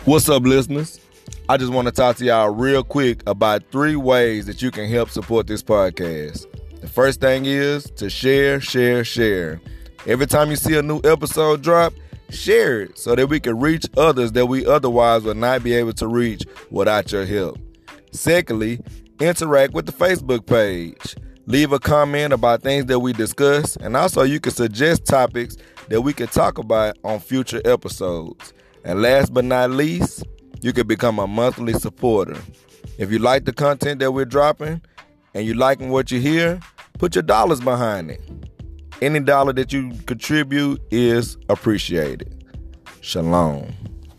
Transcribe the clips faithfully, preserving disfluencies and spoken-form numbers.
What's up, listeners? I just want to talk to y'all real quick about three ways that you can help support this podcast. The first thing is to share, share, share. Every time you see a new episode drop, share it so that we can reach others that we otherwise would not be able to reach without your help. Secondly, interact with the Facebook page. Leave a comment about things that we discuss, and also you can suggest topics that we can talk about on future episodes. And last but not least, you can become a monthly supporter. If you like the content that we're dropping and you liking what you hear, put your dollars behind it. Any dollar that you contribute is appreciated. Shalom.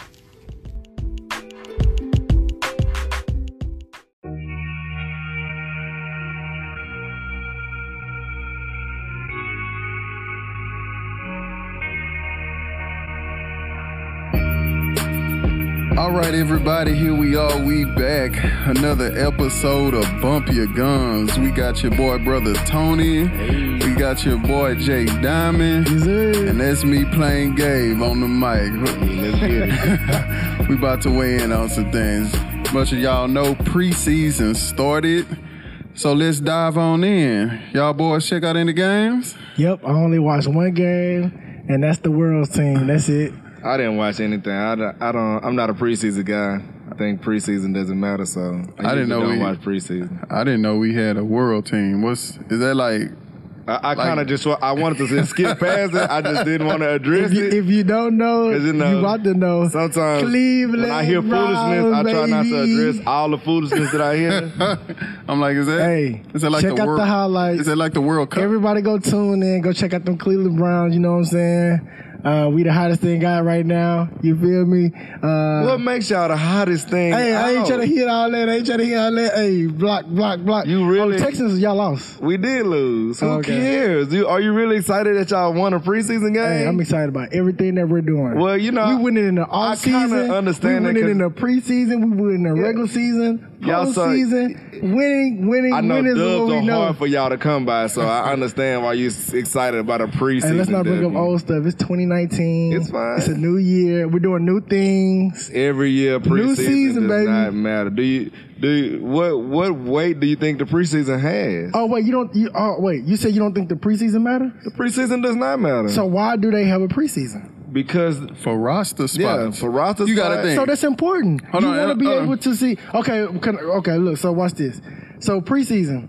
All right, everybody, here we are. We back. Another episode of Bump Your Guns. We got your boy, brother Tony. Hey. We got your boy, Jay Diamond. Hey. And that's me playing Gabe on the mic. Let's get it. We about to weigh in on some things. Much of y'all know preseason started. So let's dive on in. Y'all boys check out any games? Yep, I only watched one game, and that's the World's team. That's it. I didn't watch anything. I don't, I don't. I'm not a preseason guy. I think preseason doesn't matter. So I, I didn't know don't we watch preseason. I didn't know we had a world team. What's is that like? I, I like, kind of just I wanted to skip past it. I just didn't want to address if you, it. If you don't know, you, know, you want to know. Sometimes Cleveland when I hear foolishness, Browns, I try not to baby. address all the foolishness that I hear. I'm like, is that? Hey, is that like check the out world, the highlights. Is that like the World Cup? Everybody go tune in. Go check out them Cleveland Browns. You know what I'm saying? Uh, we the hottest thing guy right now. You feel me? Uh, what makes y'all the hottest thing? Hey, out? I ain't trying to hit all that. I ain't trying to hit all that. Hey, block, block, block. You really? Oh, Texans, y'all lost. We did lose. Who okay. cares? You, are you really excited that y'all won a preseason game? Hey, I'm excited about everything that we're doing. Well, you know, we winning in the off season. I understand we winning in the preseason. We winning in the yeah. regular season. Y'all postseason. Winning, winning, I know winning dubs is what we are know. hard for y'all to come by, so I understand why you're excited about a preseason. And let's not bring debut. up old stuff. It's twenty nineteen. It's fine. It's a new year. We're doing new things. Every year, preseason new season, does baby. not matter. Do you do you, what what weight do you think the preseason has? Oh wait, you don't. You, oh wait, you said you don't think the preseason matter? The preseason does not matter. So why do they have a preseason? Because for roster spots, yeah, for roster you spots. gotta think. So that's important. Hold you on, want to be hold on. able to see. Okay, can, okay. Look, so watch this. So preseason,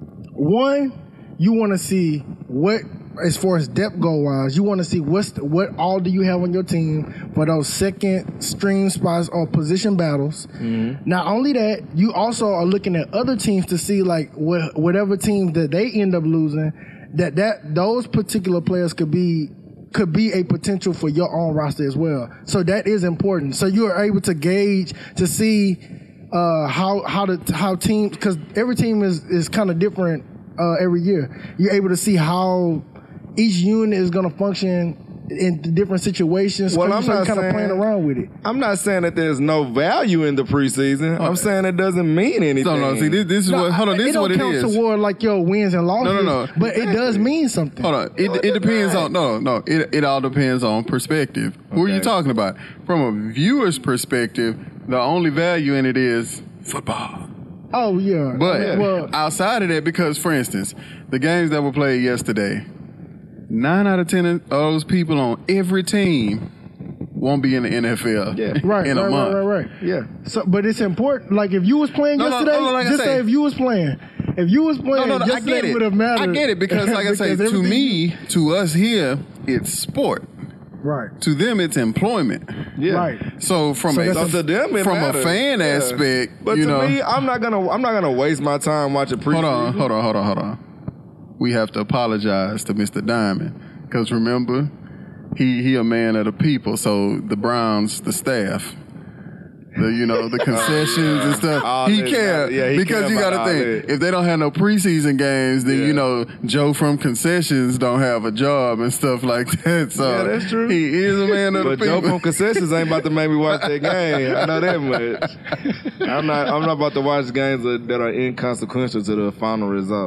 one, you want to see what, as far as depth goal wise, you want to see what's the, what all do you have on your team for those second string spots or position battles. Mm-hmm. Not only that, you also are looking at other teams to see like what, whatever teams that they end up losing, that that those particular players could be. could be a potential for your own roster as well. So that is important. So you are able to gauge to see uh, how how the how teams, because every team is is kind of different uh, every year. You're able to see how each unit is going to function in different situations. Well, I'm so not kind of playing around with it. I'm not saying that there's no value in the preseason. I'm saying it doesn't mean anything. No, no. See, this, this is No, what. Hold on. This is what it It don't count is. toward like your wins and losses. No, no, no. But Exactly. it does mean something. Hold on. It, it depends on no, no. It it all depends on perspective. Okay. Who are you talking about? From a viewer's perspective, the only value in it is football. Oh yeah. But yeah. Well, outside of that, because for instance, the games that were played yesterday, nine out of ten of those people on every team won't be in the N F L. Yeah. right, in right, a month. right, right, right. Yeah. So, but it's important. Like if you was playing No, no, yesterday, no, no, like I just say- say if you was playing, if you was playing, No, no, no, I yesterday get it. would have mattered. I get it because, like I say, Because to everything- me, to us here, it's sport. right, To them, it's employment. Yeah. right. So from So a that's So to them, it from matters. a fan Yeah. aspect, But you to know. me, I'm not gonna I'm not gonna waste my time watching preseason. Hold on, hold on, hold on, hold on. We have to apologize to Mister Diamond because remember, he he a man of the people. So the Browns, the staff, the you know the concessions and stuff, All he that, care yeah, he because care you got about to all think that. if they don't have no preseason games, then Yeah. you know Joe from concessions don't have a job and stuff like that. So Yeah, that's true. He is a man of But the Joe people. from concessions ain't about to make me watch that game. I know that much. I'm not. I'm not about to watch games that, that are inconsequential to the final results.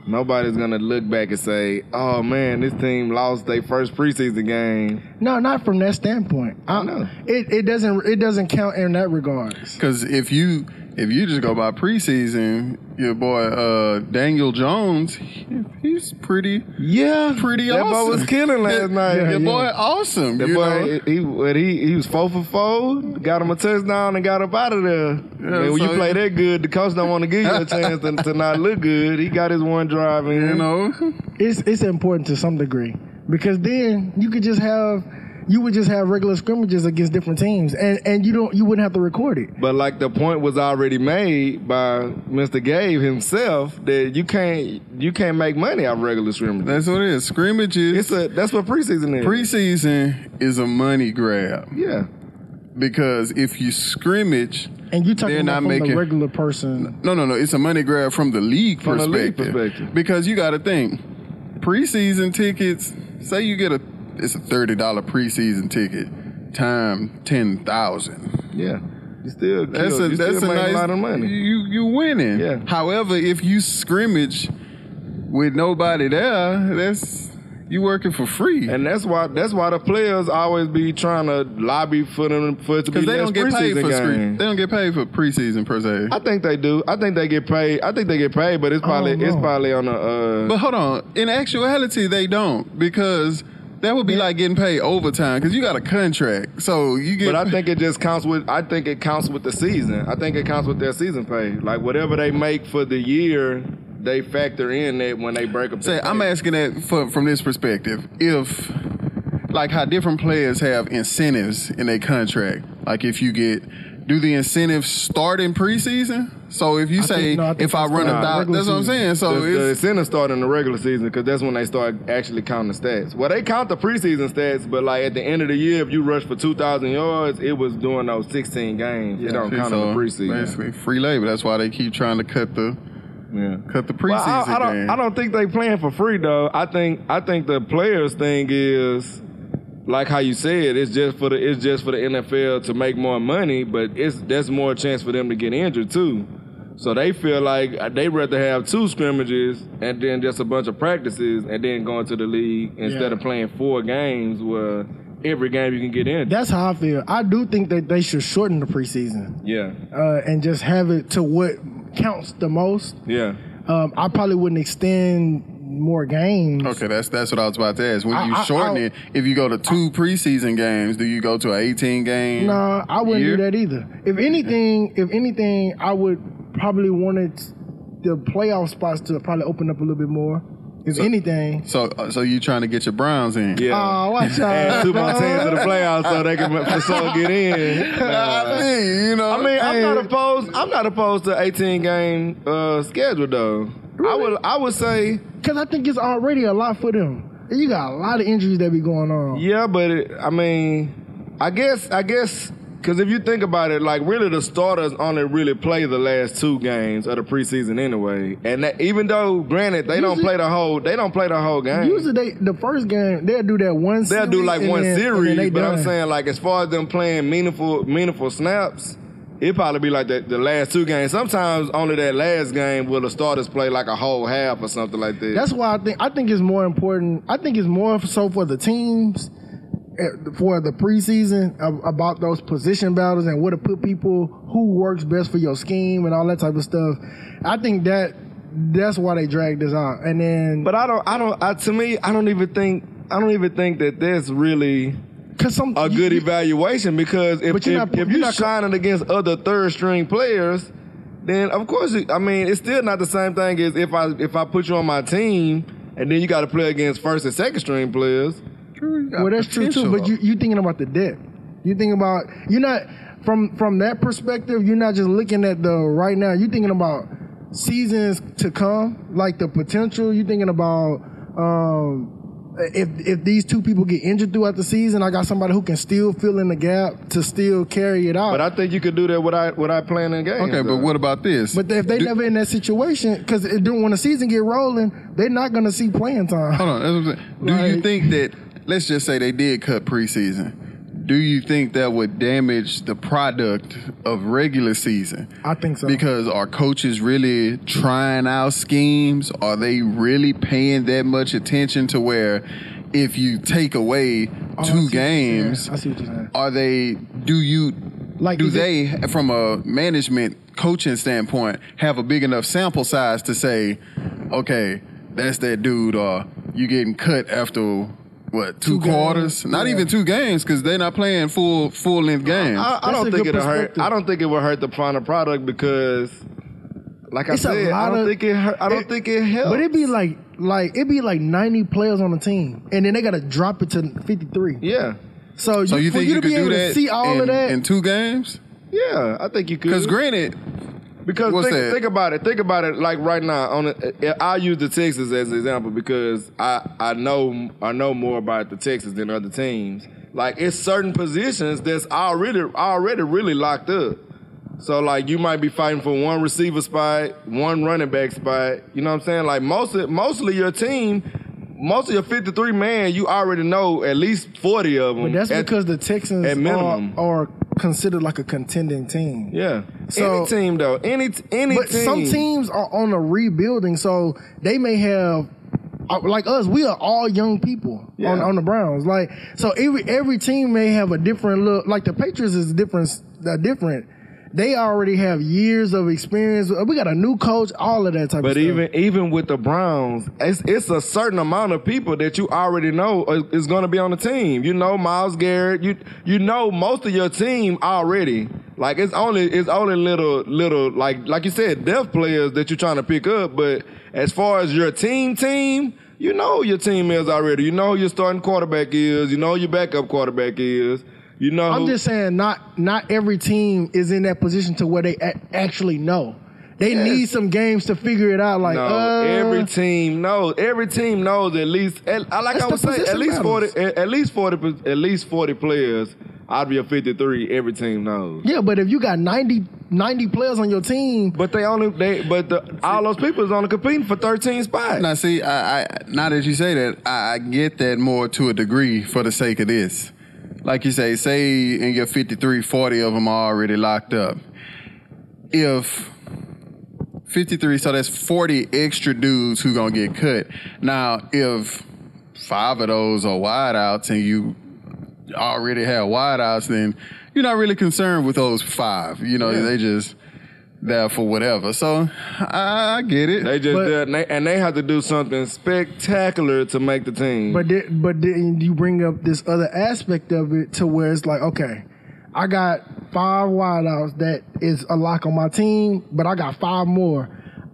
Nobody's gonna look back and say, "Oh man, this team lost their first preseason game." No, not from that standpoint. I, I know. It it doesn't it doesn't count in that regards. Because if you if you just go by preseason, your boy uh, Daniel Jones, he, he's pretty Yeah, pretty that awesome. boy was killing last That- night. Your yeah. boy awesome. That you boy, know? he, what he he was four for four, got him a touchdown and got up out of there. Man, when so you play he- that good, the coach don't want to give you a chance to, to not look good. He got his one drive in. You know, It's it's important to some degree because then you could just have you would just have regular scrimmages against different teams and, and you don't you wouldn't have to record it. But like the point was already made by Mister Gabe himself that you can't you can't make money off regular scrimmages. that's what it is. Scrimmages. It's a that's what preseason is. Preseason is a money grab yeah. because if you scrimmage, And you talking They're about not from the making- regular person. no, no, no, it's a money grab from the league From the league perspective. perspective. Because you got to think, preseason tickets. Say you get a, it's a thirty dollar preseason ticket, time ten thousand. Yeah. You still That's kill, a you that's still a make nice a lot of money. You you winning. Yeah. However, if you scrimmage with nobody there, that's you working for free. And that's why that's why the players always be trying to lobby for them for it to be Because they less don't get paid preseason for scre- games. they don't get paid for preseason per se. I think they do. I think they get paid. I think they get paid, but it's probably don't it's know. probably on a. Uh, But hold on, in actuality, they don't because that would be like getting paid overtime because you got a contract, so you get. but I think it just counts with. I think it counts with the season. I think it counts with their season pay. Like whatever they make for the year, they factor in that when they break up. Say, their I'm pay. asking that for, from this perspective. If, like, how different players have incentives in their contract. Like, if you get, do the incentives start in preseason? So if you I say, think- no, I think if I that's run a not thousand, regular that's what I'm season. saying. So the, the it's, incentives start in the regular season because that's when they start actually counting the stats. Well, they count the preseason stats, but like at the end of the year, if you rush for two thousand yards, it was doing those sixteen games. It don't count so in the preseason. basically free labor. That's why they keep trying to cut the Yeah. cut the preseason Well, I, I don't. game. I don't think they playing for free though. I think. I think the players thing is like how you said. It's just for the. It's just for the N F L to make more money, but it's there's more chance for them to get injured too. So they feel like they rather have two scrimmages and then just a bunch of practices and then go into the league instead Yeah. of playing four games where every game you can get in. That's how I feel. I do think that they should shorten the preseason Yeah. uh, and just have it to what counts the most. Yeah. Um, I probably wouldn't extend more games. Okay, that's that's what I was about to ask. When I- you I- shorten I- it, if you go to two preseason games, do you go to an eighteen game? No, I wouldn't year? do that either. If anything, if anything, I would probably want it, the playoff spots to probably open up a little bit more. If anything. So uh, so you trying to get your Browns in? Yeah. Oh, watch out. Add two more teams to the playoffs so they can for sure get in. I mean, you know, I mean, I'm hey, not opposed. I'm not opposed to eighteen game uh, schedule though. I would. I would say, Because I think it's already a lot for them. You got a lot of injuries that be going on. yeah, but it, I mean, I guess, I guess, because if you think about it, like really the starters only really play the last two games of the preseason anyway, and that, even though, granted, they don't Usually- play the whole, they don't play the whole game. Usually, they the first game they'll do that one. They'll series do like and one then- and then series, they but I'm done. saying like as far as them playing meaningful, meaningful snaps. It probably be like the, the last two games. Sometimes only that last game will the starters play like a whole half or something like that. That's why I think I think it's more important. I think it's more so for the teams eh, for the preseason ab- about those position battles and where to put people, who works best for your scheme and all that type of stuff. I think that that's why they dragged this out. And then, But I don't. I don't. I, to me, I don't even think. I don't even think that that's really cause some a you- good you- evaluation because if But if, you're not- if you're you're not- shining against other third string players, then of course it- I mean it's still not the same thing as if I if I put you on my team and then you got to play against first and second string players. Well, that's true too. But you you thinking about the depth. You thinking about you're not from from that perspective. You're not just looking at the right now. You're thinking about seasons to come, like the potential. You're thinking about um, if if these two people get injured throughout the season, I got somebody who can still fill in the gap to still carry it out. But I think you could do that without without playing in games. Okay, but though. what about this? But if they Do- never in that situation, because when the season get rolling, they're not going to see playing time. Hold on, that's what I'm saying. Do you Like- think that? Let's just say they did cut preseason. do you think that would damage the product of regular season? I think so. Because are coaches really trying out schemes? Are they really paying that much attention to where if you take away Oh, I two see- games, yeah, I see what you're saying. are they, do you, Like, do is it- they, from a management coaching standpoint, have a big enough sample size to say, okay, that's that dude, or you getting cut after what two, Two games, quarters? Not yeah. even two games because they're not playing full full length games. I, I That's don't a think good it'll hurt. perspective. I don't think it will hurt the final product because, like I It's a said, I lot don't of- think it. Hurt, I don't it- think it helps. But it'd be like like it'd be like ninety players on the team, and then they gotta drop it to fifty-three. yeah, So, so you, you for think you you to could be do able that to see all in, of that? in two games? yeah, I think you could. Because granted, Because What's think, that? think about it. Think about it. Like right now, on the, I'll use the Texans as an example because I, I know I know more about the Texans than other teams. Like it's certain positions that's already already really locked up. So like you might be fighting for one receiver spot, one running back spot. You know what I'm saying? Like most of, mostly your team, most of your fifty-three man, you already know at least forty of them. But that's at- because the Texans at are, minimum. are considered like a contending team. yeah. So- any team though, any any But team. some teams are on a rebuilding, so they may have, uh, like us, we are all young people Yeah. on, on the Browns. Like, so every every team may have a different look. Like the Patriots is different. Uh, different. They already have years of experience. We got a new coach, all of that type of But stuff. even even with the Browns, it's it's a certain amount of people that you already know is, is going to be on the team. You know Myles Garrett. You you know most of your team already. Like it's only it's only little little like like you said depth players that you're trying to pick up. But as far as your team team, you know your team is already. You know who your starting quarterback is. You know who your backup quarterback is. You know. I'm who- just saying, not not every team is in that position to where they a- actually know. They Yes. need some games to figure it out. Like, No, uh, every team knows. Every team knows at least. At, like That's I the was saying, at position least battles. forty. At, at least forty. At least forty players out of your fifty-three. Every team knows. yeah, but if you got ninety, ninety players on your team, But they only they. But the, all those people is only competing for thirteen spots. now see, I, I now that you say that, I, I get that more to a degree for the sake of this. Like you say, say in your fifty-three, forty of them are already locked up. If fifty-three, so that's forty extra dudes who gonna get cut. Now, if five of those are wideouts and you already have wideouts, then you're not really concerned with those five. You know, Yeah. they just there for whatever. So I, I get it. They just But- there, and, they, and they have to do something spectacular to make the team. but then, but then you bring up this other aspect of it to where it's like, okay, I got five wideouts that is a lock on my team, but I got five more.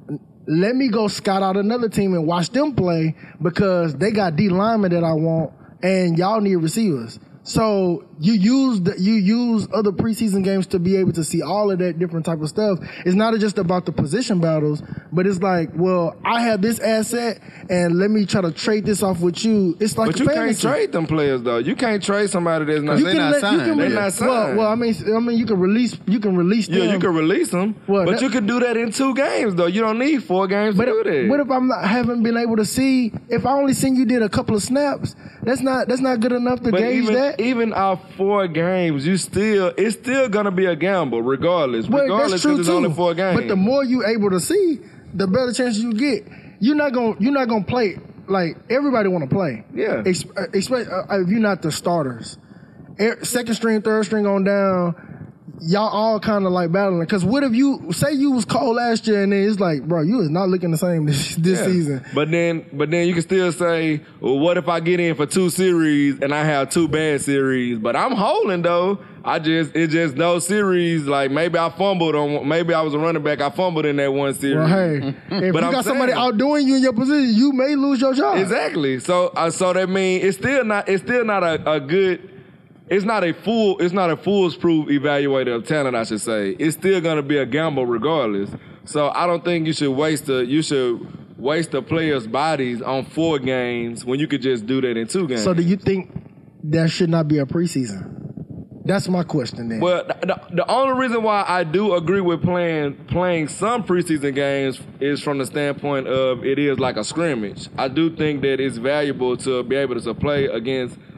Let me go scout out another team and watch them play because they got D linemen that I want, and y'all need receivers. So you use the, you use other preseason games to be able to see all of that different type of stuff. It's not just about the position battles, but it's like, well, I have this asset, and let me try to trade this off with you. It's like but you can't fantasy. trade them players though. You can't trade somebody that's not. You They can not let, signed. you can They re- not Well, signed. well, I mean, I mean, you can release, you can release them. yeah, you can release them, Well, but that- you can do that in two games though. You don't need four games But to do if, that. what if I'm not haven't been able to see? If I only seen you did a couple of snaps, that's not that's not good enough to But gauge even that. even our four games, you still it's still gonna be a gamble, regardless. Well, regardless, that's true because it's too. only four games. But the more you able to see, the better chance you get. You're not gonna you're not gonna play like everybody want to play. Yeah. Ex- uh, Especially uh, if you're not the starters, Er- second string, third string on down. Y'all all kind of like battling. Because what if you say you was cold last year and then it's like, bro, you is not looking the same this, this Yeah. season. But then, but then you can still say, well, what if I get in for two series and I have two bad series, but I'm holding though. I just it's just those series. Like maybe I fumbled on, maybe I was a running back. I fumbled in that one series. Well, hey, if But you I'm got somebody saying- outdoing you in your position, you may lose your job. Exactly. So, uh, so that means it's still not. It's still not a, a good. It's not a full. It's not a foolproof evaluator of talent. I should say. It's still going to be a gamble regardless. So I don't think you should waste the. You should waste the players' bodies on four games when you could just do that in two games. So do you think there should not be a preseason? That's my question then. Well, the, the, the only reason why I do agree with playing playing some preseason games is from the standpoint of it is like a scrimmage. I do think that it's valuable to be able to play against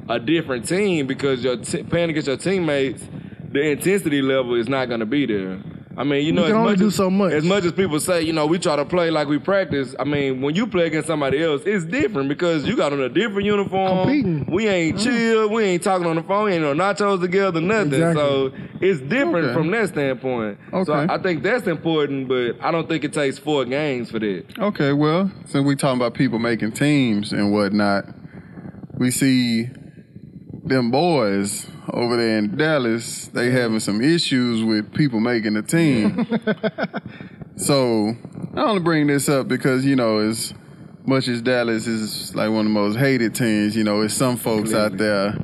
a different team because you're t- playing against your teammates, the intensity level is not going to be there. I mean, you know, We can as only much do as, so much. as much as people say, you know, we try to play like we practice. I mean, when you play against somebody else, it's different because you got on a different uniform. Competing. We ain't chill. We ain't talking on the phone. We ain't no nachos together, nothing. Exactly. So it's different Okay. from that standpoint. Okay. So I, I think that's important, but I don't think it takes four games for that. Okay, well, since we talking about people making teams and whatnot, we see them boys over there in Dallas, they having some issues with people making a team. So I only bring this up because, you know, as much as Dallas is like one of the most hated teams, you know, it's some folks out there.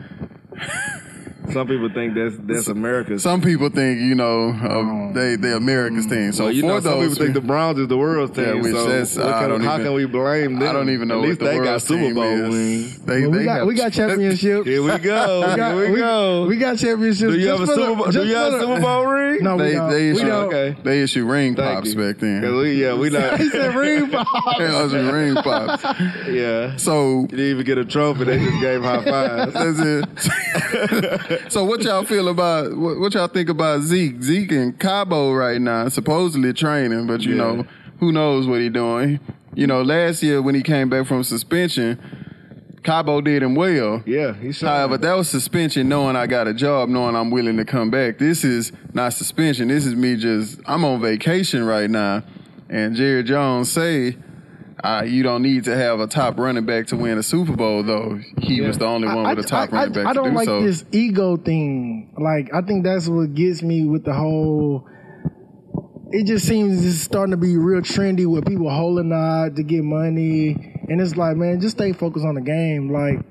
Some people think that's that's America's. Some people think, you know, uh, they they America's team. So Well, you for know, some those, people think the Browns is the world's team. Yeah, which so that's- what I can- don't how even- can we blame them? I don't even know At what least the they got world's Super team Bowl is. wins. They, Well, we they got have- we got championships. Here we go. We got, Here we, we, go. we got championships. do you just have a for the- Super Bowl? Do just you have for a the- Super Bowl ring? No, we They don't. they we issue don't. Okay. they issue ring Thank pops you. back then. 'Cause we, yeah, we not. He said ring pop. Yeah, those are ring pops. Yeah. So You didn't even get a trophy. They just gave high fives. that's it. So what y'all feel about what, what y'all think about Zeke? Zeke in Cabo right now, supposedly training, but you Yeah. know who knows what he doing. You know, last year when he came back from suspension, Cabo did him well. Yeah, he shot. However, that was suspension knowing I got a job, knowing I'm willing to come back. This is not suspension. This is me just, I'm on vacation right now. And Jerry Jones say, uh, you don't need to have a top running back to win a Super Bowl, though. He was the only one with a top I, running back I, I to don't do like so. this ego thing. Like, I think that's what gets me with the whole. It just seems it's starting to be real trendy with people holding out to get money, and it's like, man, just stay focused on the game. Like,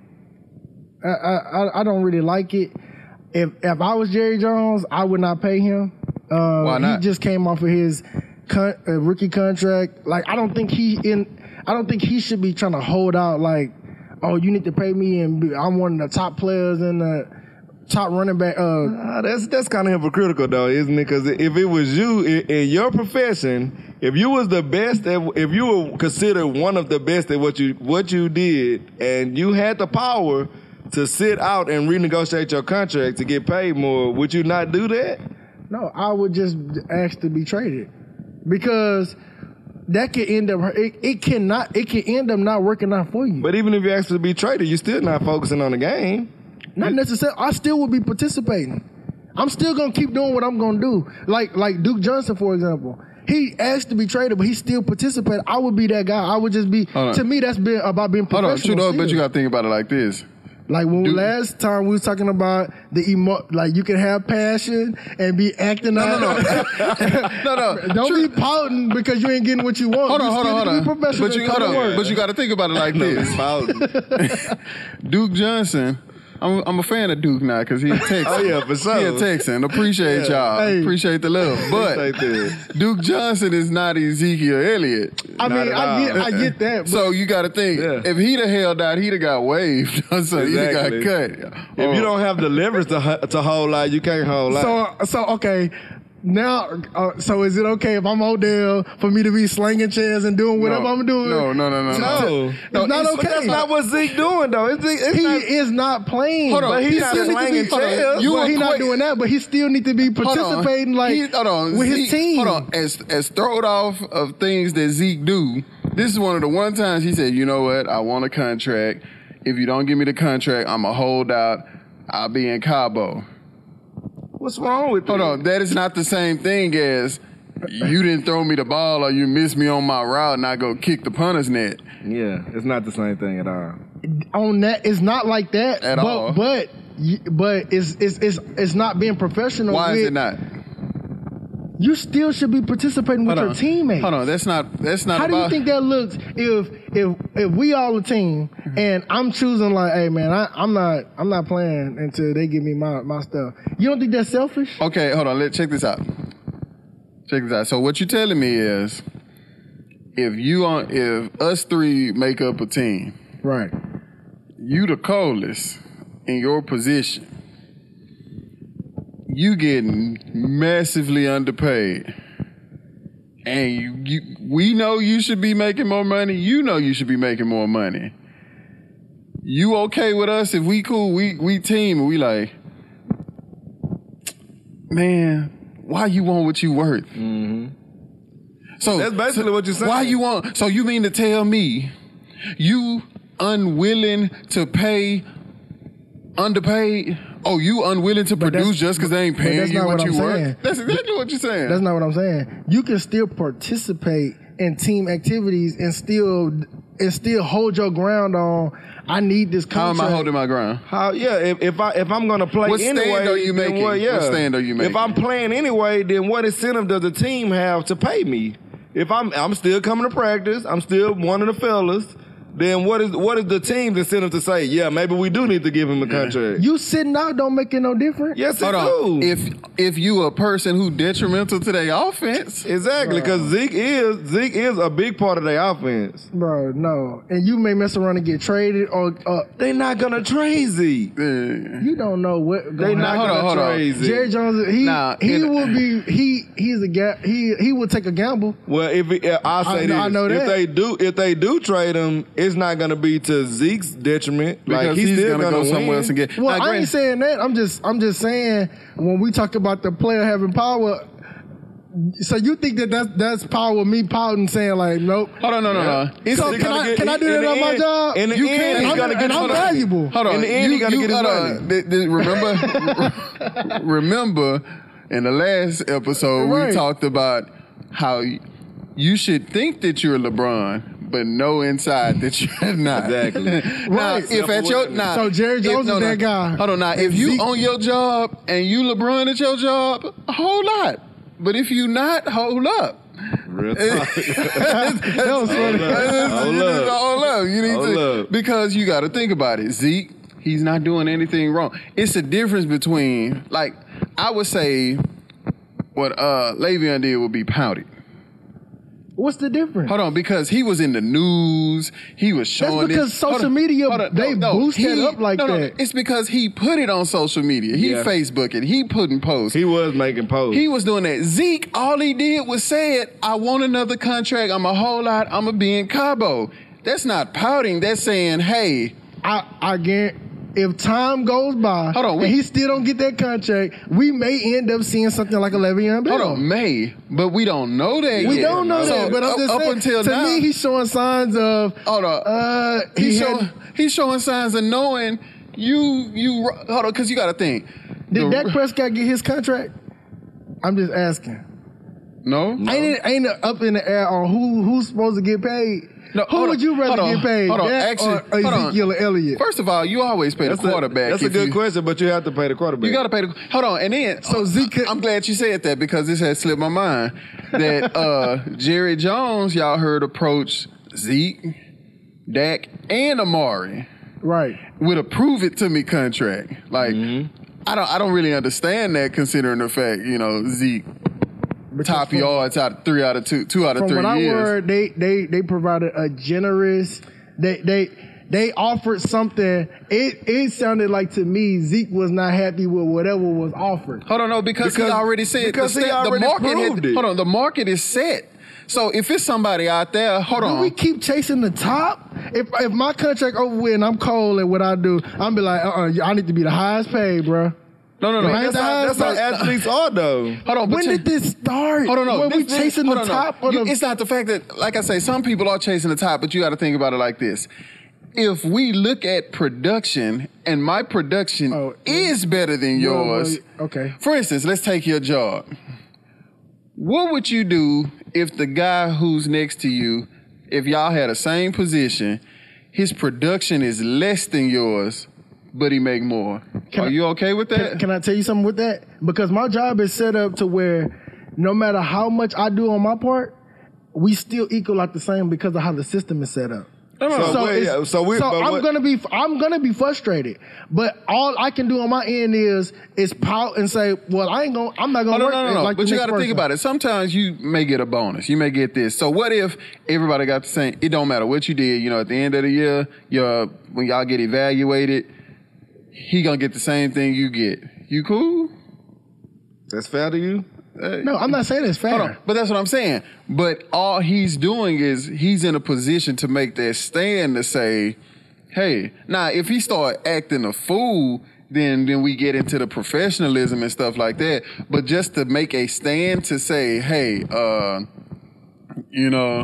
I I, I don't really like it. If if I was Jerry Jones, I would not pay him. Uh, Why not? He just came off of his con- uh, rookie contract. Like, I don't think he in. I don't think he should be trying to hold out. Like, oh, you need to pay me, and be, I'm one of the top players in the top running back. Uh, Ah, that's that's kind of hypocritical, though, isn't it? Because if it was you in, in your profession, if you was the best, at, if you were considered one of the best at what you what you did, and you had the power to sit out and renegotiate your contract to get paid more, would you not do that? no, I would just ask to be traded because that could end up. It, it cannot. It can end up not working out for you. But even if you ask to be traded, you're still not focusing on the game. Not necessarily. I still would be participating. I'm still gonna keep doing what I'm gonna do. Like like Duke Johnson, for example. He asked to be traded, but he still participated. I would be that guy. I would just be. Hold on. To me, that's been about being Hold professional. on, shoot up, but still. you got to think about it like this. Like when Duke- last time we was talking about the emo, like you can have passion and be acting out. no, no. no. Don't True. be pouting because you ain't getting what you want. Hold You on, hold still on, hold need to on. be professional But you, and hold come to on, work. but you got to think about it like this. Duke Johnson, I'm, I'm a fan of Duke now because he's a Texan. Oh, yeah, for sure. He a Texan. Appreciate Yeah. y'all. Hey. Appreciate the love. But Like that. Duke Johnson is not Ezekiel Elliott. I Not mean, at I get, all. I get that. But So you got to think, Yeah. if he'd have held out, he'd have got waived. so he'd have Exactly. got cut. If Oh. you don't have the leverage to hu- to hold out, you can't hold out. So, so okay. Now, uh, so is it okay if I'm Odell for me to be slinging chairs and doing whatever No. I'm doing? No, no, no, no, no. No, It's not But okay. that's not what Zeke doing though. It's, it's He not, is not playing. Hold on, But he's he not still need to slanging be, hold on, chairs. You You he not equate- doing that, but he still need to be Hold on. participating like He- hold on. with his Zeke- team. Hold on. As as throwed off of things that Zeke do, this is one of the one times he said, you know what, I want a contract. If you don't give me the contract, I'm a holdout. I'll be in Cabo. what's wrong with Hold that? on. That is not the same thing as you didn't throw me the ball or you missed me on my route and I go kick the punter's net. Yeah, it's not the same thing at all. On that, it's not like that At but, all. But y- but it's it's it's it's not being professional. Why is with- it not? You still should be participating with Hold your on. teammates. Hold on. That's not. That's not. How do about, you think that looks if if if we all a team and I'm choosing like, hey man, I, I'm not I'm not playing until they give me my, my stuff. You don't think that's selfish? Okay, hold on. Let's check this out. Check this out. So what you're telling me is, if you on, if us three make up a team, Right. you the coldest in your position, you getting massively underpaid, and you, you we know you should be making more money. You know you should be making more money. you okay with us if we cool? We we team. And we like, man, why you want what you worth? Mm-hmm. So That's basically so what you're saying. Why you want? So you mean to tell me you unwilling to pay underpaid? Oh, you unwilling to But produce that's- just because they ain't but paying that's you not what, what you I'm worth? saying. That's exactly what you're saying. That's not what I'm saying. You can still participate in team activities and still and still hold your ground on. I need this How contract. am I holding my ground? How? Yeah. If, if I if I'm gonna play What stand anyway, are you then making? What, yeah. What stand are you making? If I'm playing anyway, then what incentive does the team have to pay me? If I'm I'm still coming to practice, I'm still one of the fellas. Then what is what is the team's incentive to say? Yeah, maybe we do need to give him a contract. You sitting out don't make it no different. Yes, it Hold on. do. If if you a person who detrimental to their offense, Exactly, because Zeke is Zeke is a big part of their offense. Bro, no. And you may mess around and get traded or uh, They not gonna trade Zeke. uh, you don't know what They gonna not hold on, gonna hold on. trade Zeke. Jerry Jones, he Nah, he in- will be he he's a ga- he he will take a gamble. Well, if it, I say I- this, I know if that. they do, if they do trade him, it's not gonna be to Zeke's detriment. because like he's, still gonna, gonna go win. somewhere else and get. Well, Now, I granted- ain't saying that. I'm just I'm just saying when we talk about the player having power. So you think that that's that's power? Me pouting saying like nope. Hold on, no, no, no. It's So He can gonna I get- can I do in that the on my end- job? in the You end, can. he's I'm, gonna get and his I'm money. valuable. Hold on. In the end, you, he gotta you get his gotta- money. th- th- remember, remember, in the last episode Right. we talked about how y- you should think that you're LeBron, but know inside that you're not. Exactly. Now, Right. if at your now, So Jerry Jones if- is that guy. Hold on, now if And you Zeke- on your job and you LeBron at your job, a whole lot. But if you not, hold up. Real talk. That was funny. Hold You up. need to hold up. You need Hold to up. because you got to think about it. Zeke, he's not doing anything wrong. It's a difference between, like, I would say, what uh Le'Veon did would be pouted. What's the difference? Hold on, because he was in the news. He was showing. because this- hold social on, media, hold on, they boost that up like no, no, that. It's because he put it on social media. He Yeah. Facebook it. He putting posts. He was making posts. He was doing that. Zeke, all he did was say it, I want another contract. I'm a whole lot. I'm going to be in Cabo. That's not pouting. That's saying, hey, I I guarantee. If time goes by Hold on, and we- he still don't get that contract, we may end up seeing something like a Le'Veon Bell. hold on, May, but we don't know that We yet. don't know So, that, but I'm up, just up saying. until to now, me, he's showing signs of. hold on. Uh, he's, he showing, had, he's showing signs of knowing you, you, hold on, because you got to think. did The- Dak Prescott get his contract? I'm just asking. No? Ain't it ain't it up in the air on who who's supposed to get paid? No, Who hold would on, you rather hold on, get paid? hold on, Dak actually, or hold on. Ezekiel or Elliott? First of all, you always pay that's the quarterback. A, that's a if good you, question, but you have to pay the quarterback. You got to pay the. Hold on, and then So so Zeke could- I'm glad you said that because this has slipped my mind. That uh, Jerry Jones, y'all heard approach Zeke, Dak, and Amari Right. with a prove it to me contract. Like Mm-hmm. I don't, I don't really understand that considering the fact you know Zeke top from- yards out of three out of two, two out of From three what I years. heard, they they they provided a generous. They they they offered something. It it sounded like to me Zeke was not happy with whatever was offered. Hold on, no, because, Because- he already said because the, he sta- the already market had- proved it. Hold on, the market is set. So if it's somebody out there, hold Do on. we keep chasing the top? If if my contract over with and I'm cold at what I do, I'm be like, uh, uh I need to be the highest paid, bro. no, no, no. If I ain't That's how, that's how athletes are, though. Hold on, but When you- did this start? Hold on, no. Were we This- this- chasing the hold on, no. top? Or You- the, it's not the fact that, like I say, some people are chasing the top, but you got to think about it like this. If we look at production, and my production Oh, is better than Well, yours. well, okay. For instance, let's take your job. What would you do if the guy who's next to you, if y'all had the same position, his production is less than yours, but he make more? Can Are I- you okay with that? Can, can I tell you something with that? Because my job is set up to where no matter how much I do on my part, we still equal out the same because of how the system is set up. So, wait, it's- yeah, so we- but I'm what- gonna be I'm gonna be frustrated, but all I can do on my end is is pout and say, well, I ain't gonna I'm not Oh, gonna no, work no, no, no. like but the you next got to think person. about it. Sometimes you may get a bonus. You may get this. So what if everybody got the same? It don't matter what you did. You know, at the end of the year, your when y'all get evaluated, he gonna get the same thing you get. You cool? That's fair to you? No, I'm not saying it's fair. Hold on. But that's what I'm saying. But all he's doing is he's in a position to make that stand to say, hey, now if he start acting a fool, then then we get into the professionalism and stuff like that. But just to make a stand to say, hey, uh, you know,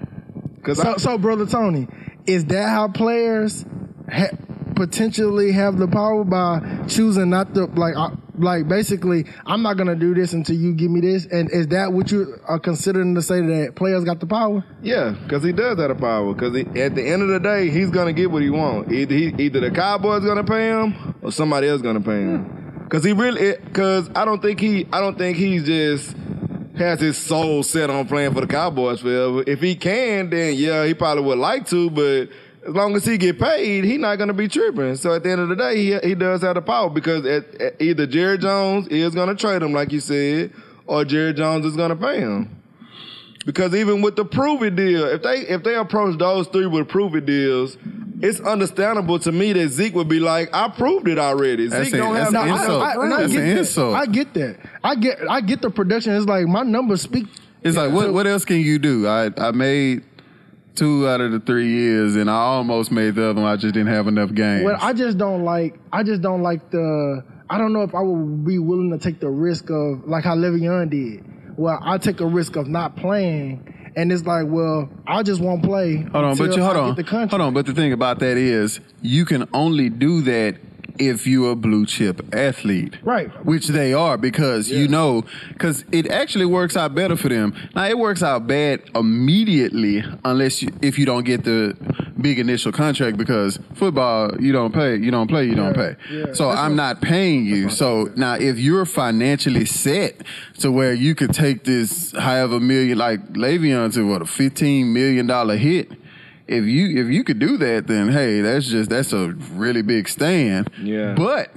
Cause so, I, so brother Tony, is that how players ha- potentially have the power by choosing not to like uh, like basically I'm not gonna do this until you give me this, and is that what you are considering to say that players got the power? Yeah, because he does have the power. Because at the end of the day, he's gonna get what he wants. Either he, either the Cowboys gonna pay him or somebody else gonna pay him. Because he really, because I don't think he, I don't think he's just has his soul set on playing for the Cowboys forever. If he can, then yeah, he probably would like to, but as long as he get paid, he not gonna be tripping. So at the end of the day, he he does have the power because at, at either Jerry Jones is gonna trade him, like you said, or Jerry Jones is gonna pay him. Because even with the Prove It deal, if they if they approach those three with Prove It deals, it's understandable to me that Zeke would be like, I proved it already. That's Zeke an- don't have that's no an insult. I, and I That's get an that. insult. I get that. I get I get the production. It's like my numbers speak. it's like what what else can you do? I I made two out of the three years, and I almost made the other one. I just didn't have enough games. Well, I just don't like. I just don't like the. I don't know if I would be willing to take the risk of like how Le'Veon did. Well, I take a risk of not playing, and it's like, well, I just won't play. Hold on, until but you hold I on, Get the contract. hold on. But the thing about that is, you can only do that if you're a blue chip athlete, Right. Which they are, because you know, because it actually works out better for them. Now it works out bad immediately unless you, if you don't get the big initial contract, because football you don't pay, you don't play, you don't pay. yeah. So That's I'm what- not paying you. So now if you're financially set to where you could take this however million, like Le'Veon, to what, a fifteen million dollar hit. If you if you could do that, then hey, that's just that's a really big stand. Yeah. But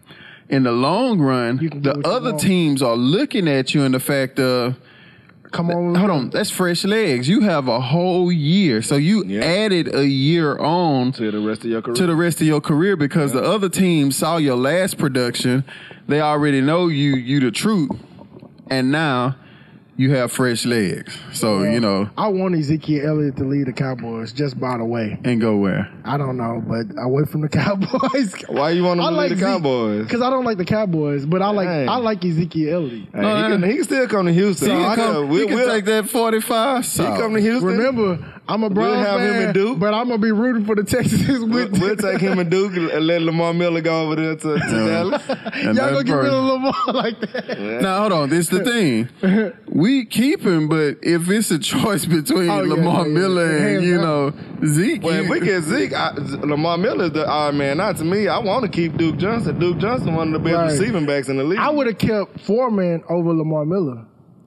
in the long run, You can do the what you other want. teams are looking at you in the fact of, Come on, hold on, that's fresh legs. You have a whole year, so you Yeah. added a year on to the rest of your career. to the rest of your career because the other teams saw your last production. They already know you you the truth, and now you have fresh legs. So you know, I want Ezekiel Elliott to lead the Cowboys. Just by the way, and go where. I don't know, but away from the Cowboys. Why you want him I to like lead the Cowboys? Because I don't like the Cowboys, but I like Dang. I like Ezekiel Elliott. Hey, he, can, he can still come to Houston. So he I can, come, we'll, he can we'll- take that forty-five. he come to Houston. Remember, I'm a Browns have him fan, and Duke. but I'm gonna be rooting for the Texans. We'll, With we'll take him and Duke and let Lamar Miller go over there to, to Dallas. And Y'all that's gonna get rid perfect. of Lamar like that? Now hold on, this is the thing. We keep him, but if it's a choice between Oh, yeah, Lamar yeah, yeah. Miller and Hands you down. know Zeke, Well, if you- we get Zeke, I, Lamar Miller is the odd man. Not to me. I want to keep Duke Johnson. Duke Johnson, one of the best Right. receiving backs in the league. I would have kept Foreman over Lamar Miller.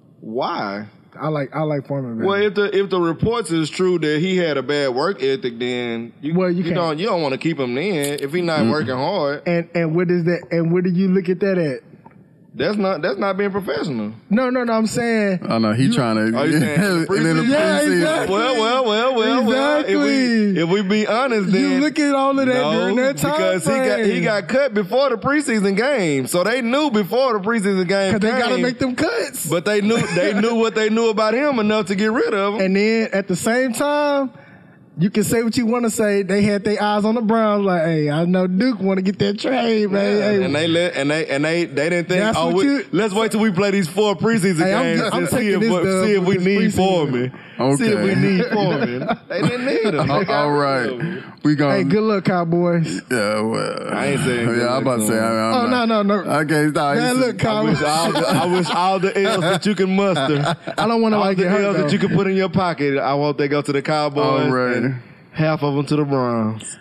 Why? I like I like Foreman better. Well, if the if the reports is true that he had a bad work ethic, then you, Well, you you can't. don't you don't want to keep him in if he's not working hard. and and what is that? And where do you look at that at? That's not that's not being professional. No, no, no. I'm saying. oh no, he trying to. Oh, you saying in the and in the preseason? Yeah, preseason. exactly. Well, well, well, well, well. If we Exactly. if we be honest, then You look at all of that no, during that time because he got he frame. got cut before the preseason game, so they knew before the preseason game. Because they got to came, make them cuts. But they knew they knew what they knew about him enough to get rid of him. And then at the same time, you can say what you want to say. They had their eyes on the Browns, like, hey, I know Duke want to get that trade, man. Hey, and they let and they and they they didn't think. That's Oh, what we, you- let's wait till we play these four preseason Hey, I'm- games I'm and see taking if, this we- dub see if we with this need preseason. Foreman. Okay. See if we need Foreman. They didn't need him. They All- got all rid of right, him. we gonna. hey, good luck, Cowboys. Yeah, well, I ain't saying good Yeah, I'm about to luck say. to him. I, I'm Oh, not- no, no, no. Okay, stop. Man, look, I Cowboys. wish all the, I wish all the L's that you can muster, I don't want to all like the get hurt, L's that though. you can put in your pocket. I hope they go to the Cowboys. All right. And half of them to the Browns.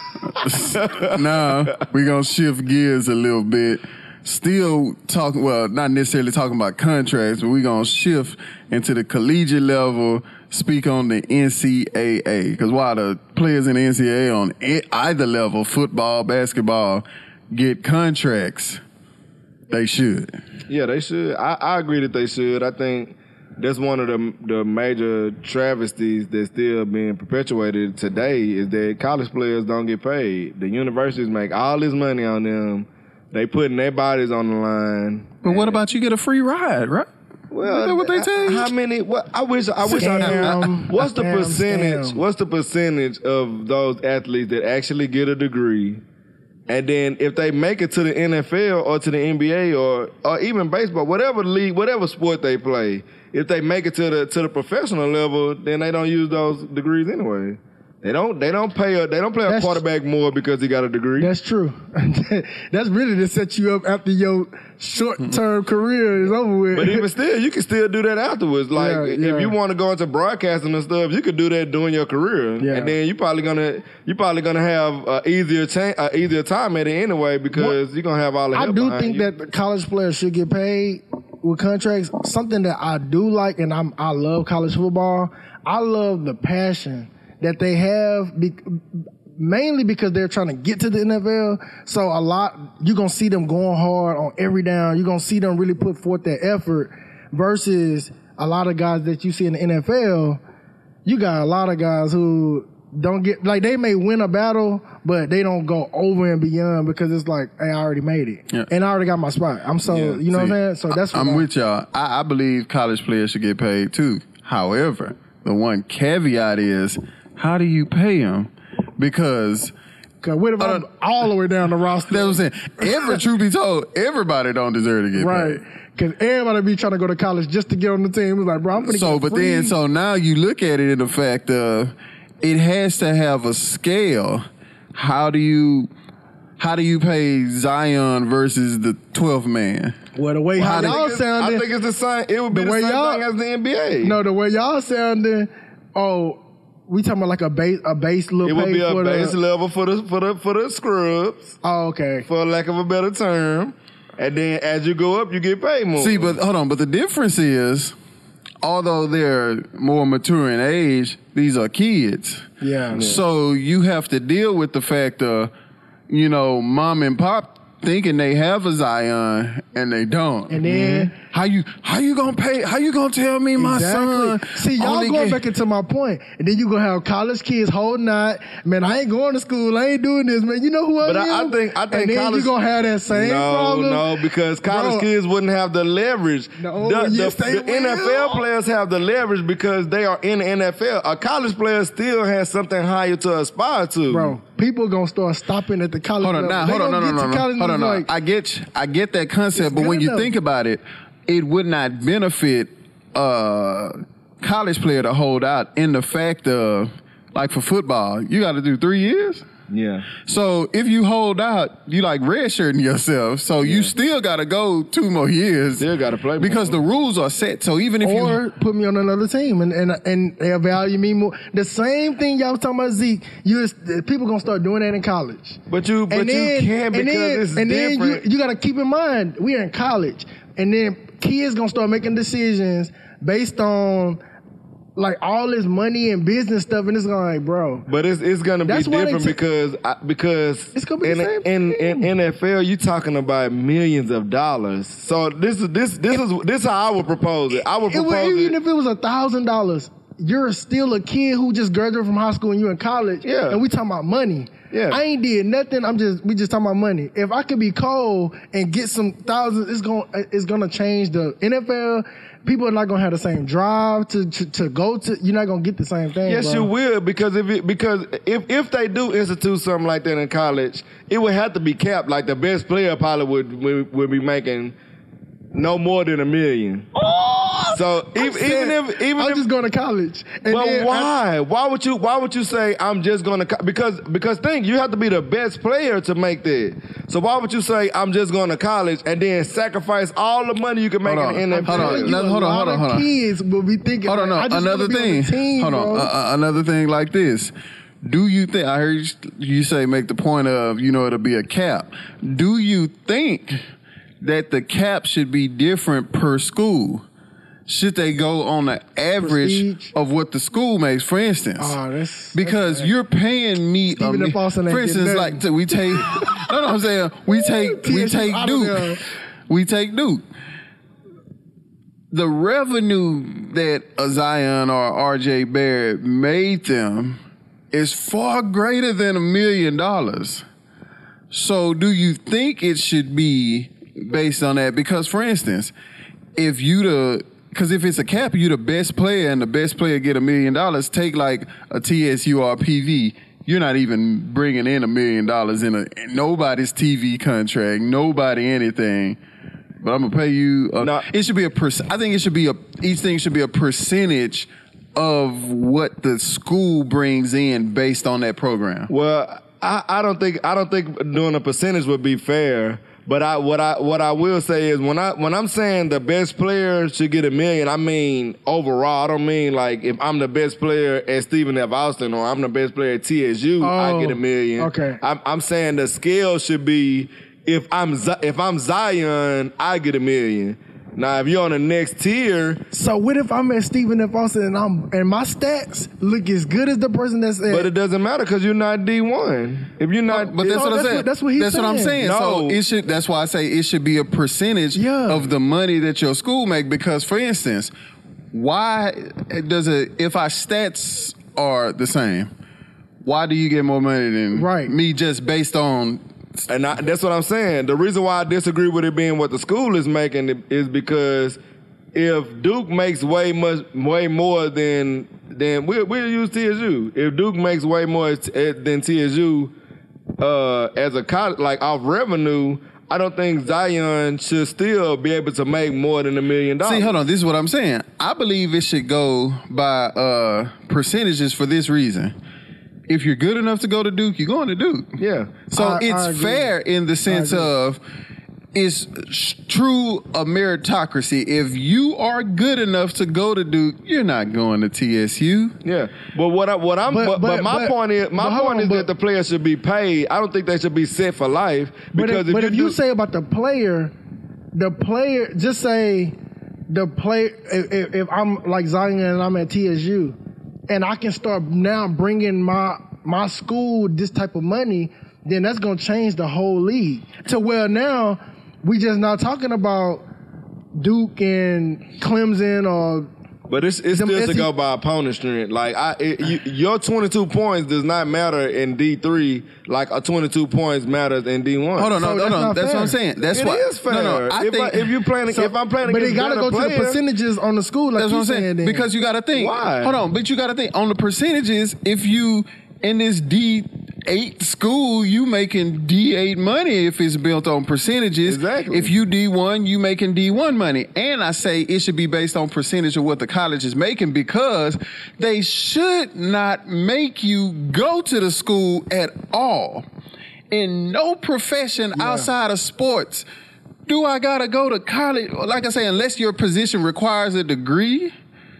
Now we're gonna shift gears a little bit. Still talking, well, not necessarily talking about contracts, but we're gonna shift into the collegiate level. Speak on the N C A A, because while the players in the N C A A on e- either level, football, basketball, get contracts, they should. Yeah, they should. I, I agree that they should. I think that's one of the the major travesties that's still being perpetuated today is that college players don't get paid. The universities make all this money on them. They putting their bodies on the line. But what about you get a free ride, right? Well, Is that what they teach? How many? What I wish. I wish I Scam. knew. What's the Scam, percentage? scam. What's the percentage of those athletes that actually get a degree, and then if they make it to the N F L or to the N B A or or even baseball, whatever league, whatever sport they play, if they make it to the to the professional level, then they don't use those degrees anyway. They don't. They don't pay. A, they don't play a That's- quarterback more because he got a degree. That's true. That's really to set you up after your short-term career is over with. But even still, you can still do that afterwards. Like Yeah, yeah. if you want to go into broadcasting and stuff, you could do that during your career, Yeah. and then you probably gonna you probably gonna have a easier cha- a easier time at it anyway because you're gonna have all the I help do behind think you. that the college players should get paid with contracts. Something that I do like, and I'm I love college football. I love the passion that they have, be, mainly because they're trying to get to the N F L. So a lot, you're gonna see them going hard on every down. You're gonna see them really put forth that effort. Versus a lot of guys that you see in the N F L, you got a lot of guys who don't get, like, they may win a battle, but they don't go over and beyond because it's like, hey, I already made it. Yeah. And I already got my spot. I'm so, Yeah. you know See, what I'm saying? So that's what I'm I- with y'all. I, I believe college players should get paid too. However, the one caveat is, how do you pay them? Because Cause what if I'm Uh, all the way down the roster? that's what I'm saying. Every truth be told, everybody don't deserve to get Right. paid. Because everybody be trying to go to college just to get on the team. It's like, bro, I'm finna So, get but free. then, so now you look at it in the fact of it has to have a scale. How do you, how do you pay Zion versus the twelfth man? Well, the way how Well, I y'all I sounding, think it's the same. It would be The the, way same y'all- thing as the N B A. no, the way y'all sounding, oh, we talking about like a base, a base little it would pay be a for base the. level for the for the for the scrubs, Oh, okay. for lack of a better term. And then as you go up, you get paid more. See, but hold on. But the difference is, although they're more mature in age, these are kids. Yeah. So you have to deal with the fact of, you know, mom and pop thinking they have a Zion and they don't. And then how you how you gonna pay? How you gonna tell me my son? See, y'all only going get- back into my point, and then you gonna have college kids holding out. Man, I ain't going to school. I ain't doing this, man. You know who I But I- I am? think- I think and then college- you gonna have that same no, problem. no, because college Bro. kids wouldn't have the leverage. No, the, yes, the, they the N F L will. players have the leverage because they are in the N F L. A college player still has something higher to aspire to. Bro, people gonna start stopping at the college Hold on, level. now, They hold on, no, gonna no, get no, to no, college hold on, and no. it's like, I get, I get that concept, It's but when good you though. think about it, it would not benefit a college player to hold out in the fact of, like for football, you got to do three years. Yeah. So if you hold out, you like redshirting yourself. So you still got to go two more years. Still gotta play more. because the rules are set. So even if or you put me on another team and, and and they value me more. The same thing y'all was talking about Zeke. You is- people gonna start doing that in college. But you, but and you then, can't because and then, it's and then you, different. you got to keep in mind we are in college, and then kids gonna start making decisions based on like all this money and business stuff, and it's gonna like, bro. But it's it's gonna be That's why they different ta- because I, because It's gonna be in, the same in, in thing. N F L you talking about millions of dollars. So this is this this is this is how I would propose it. I would It would- propose even it. if it was a thousand dollars, you're still a kid who just graduated from high school and you're in college. Yeah. And we talking about money. Yeah. I ain't did nothing. I'm just we just talking about money. If I could be cold and get some thousands, it's going it's gonna change the N F L. People are not gonna have the same drive to to, to go to. You're not gonna get the same thing. Yes, bro. you will because if it, because if if they do institute something like that in college, it would have to be capped. Like the best player probably would would, would be making no more than a million. So I'm even, saying, even if even I'm if just going to college. And But then I- why? why would you? Why would you say I'm just going to? Because because think you have to be the best player to make that. So why would you say I'm just going to college and then sacrifice all the money you can make Hold in the on, N F L? hold on, Telling you, no, a hold on, lot hold on, of hold on. Kids will be thinking. Hold on, like, no, I just another wanna be on thing. the team, Hold on, bro. uh, uh, another thing like this. Do you think, I heard you say make the point of, you know, it'll be a cap. Do you think that the cap should be different per school? Should they go on the average Prestige. of what the school makes, for instance? Oh, that's Because you're paying me, a Stephen mi- F. Austin ain't for instance, getting like nothing. we take, no, no, I'm saying we take, we T S take out of there. Duke, we take Duke. The revenue that a Zion or R J Barrett made them is far greater than a million dollars. So do you think it should be based on that? Because, for instance, if you the because if it's a cap, you the best player, and the best player get a million dollars. Take like a T S U or a P V. You're not even bringing in a million dollars in a nobody's T V contract, nobody anything. But I'm gonna pay you. A, no. It should be a percent. I think it should be a. Each thing should be a percentage of what the school brings in based on that program. Well, I, I don't think I don't think doing a percentage would be fair. But I what I what I will say is when I when I'm saying the best player should get a million, I mean overall. I don't mean like if I'm the best player at Stephen F. Austin or I'm the best player at T S U, oh, I get a million. Okay. I'm, I'm saying the scale should be if I'm if I'm Zion, I get a million. Now, if you're on the next tier, so what if I'm at Stephen F. Austin and I'm and my stats look as good as the person that's at? But it doesn't matter because you're not D one. If you're not, but that's no, what that's I'm saying. What, that's what he's That's saying. what I'm saying. No. So it should. That's why I say it should be a percentage Yeah. of the money that your school make. Because, for instance, why does it? If our stats are the same, why do you get more money than Right. me just based on? And I, that's what I'm saying. The reason why I disagree with it being what the school is making is because if Duke makes way much, way more than than we'll, we'll use T S U. If Duke makes way more than T S U uh, as a college, like off revenue, I don't think Zion should still be able to make more than a million dollars. See, hold on. This is what I'm saying. I believe it should go by uh, percentages for this reason. If you're good enough to go to Duke, you're going to Duke. Yeah. So I- it's I agree. fair in the sense of it's sh- true a meritocracy. If you are good enough to go to Duke, you're not going to T S U. Yeah, but what I, what I'm But- but, but, but- my but- point is my but hold point on, is but- that the players should be paid. I don't think they should be set for life But because if, but if do, you say about the player, the player, just say the player. If, if- if I'm like Zion and I'm at T S U, and I can start now bringing my my school this type of money, then that's gonna change the whole league to where now we just not talking about Duke and Clemson or. but it's it's them still S to E go by opponent strength. Like I, it, you, your twenty-two points does not matter in D three like a twenty-two points matters in D one. Hold on, no, So no, that's no. not That's fair. what I'm saying. That's It why. is fair. No, no. I if, think I, if you playing, So- if I'm playing, but against they gotta better go to the players- percentages on the school. Like That's you what I'm saying. then. Because you got to think. Why? Hold on, but you got to think on the percentages. If you in this D eight school, you making D eight money if it's built on percentages. Exactly. If you D one, you making D one money. And I say it should be based on percentage of what the college is making because they should not make you go to the school at all. In no profession outside of sports do I gotta go to college. Like I say, unless your position requires a degree.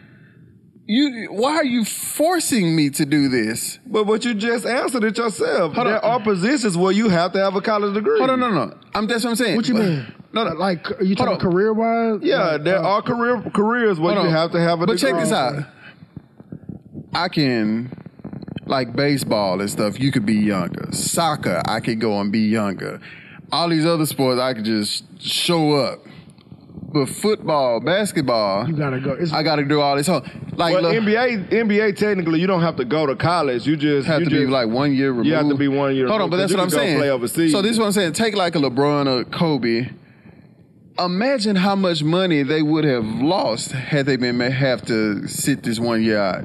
You, why are you forcing me to do this? But but you just answered it yourself. Hold there on. are positions where you have to have a college degree. Hold on, no, no. I'm, that's what I'm saying. What you mean? No, no. Like are you talking Hold on. career wise? Yeah, like, there uh, are career careers where Hold you on. have to have a But degree. check this out. I can, like baseball and stuff, you could be younger. Soccer, I could go and be younger. All these other sports, I could just show up. But football, basketball, You gotta go. It's, I got to do all this. Like, Well, look, N B A, N B A technically you don't have to go to college. You just have you to just, be like one year removed. You have to be one year Hold on, removed, but that's 'cause what I'm you can go saying. play overseas. So this is what I'm saying. Take like a LeBron or Kobe. Imagine how much money they would have lost had they been have to sit this one year out.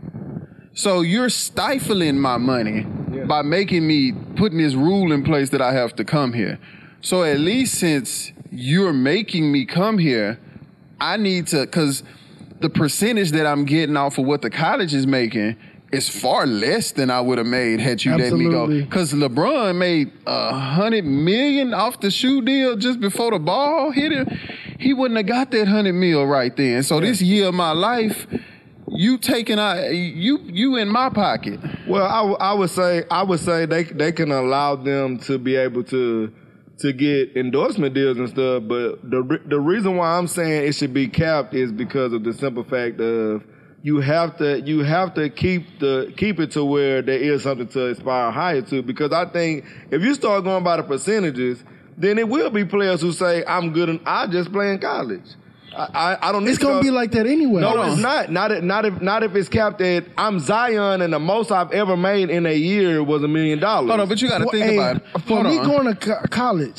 So you're stifling my money by making me putting this rule in place that I have to come here. So at least since you're making me come here, I need to, because the percentage that I'm getting off of what the college is making is far less than I would have made had you let me go. Absolutely. Because LeBron made a hundred million off the shoe deal just before the ball hit him. He wouldn't have got that hundred mil right then. So this year of my life, you taking out you you in my pocket. Well, I, w- I would say I would say they they can allow them to be able to to get endorsement deals and stuff, but the re- the reason why I'm saying it should be capped is because of the simple fact of you have to you have to keep the keep it to where there is something to aspire higher to. Because I think if you start going by the percentages, then it will be players who say I'm good and I just play in college. I, I, I don't. Need it's to gonna go- be like that anyway. No, Hold on. it's not. Not if, not if not if it's capped at I'm Zion and the most I've ever made in a year was a million dollars. Hold on, but you got to Well, think hey, about it. For Hold me on. going to co- college,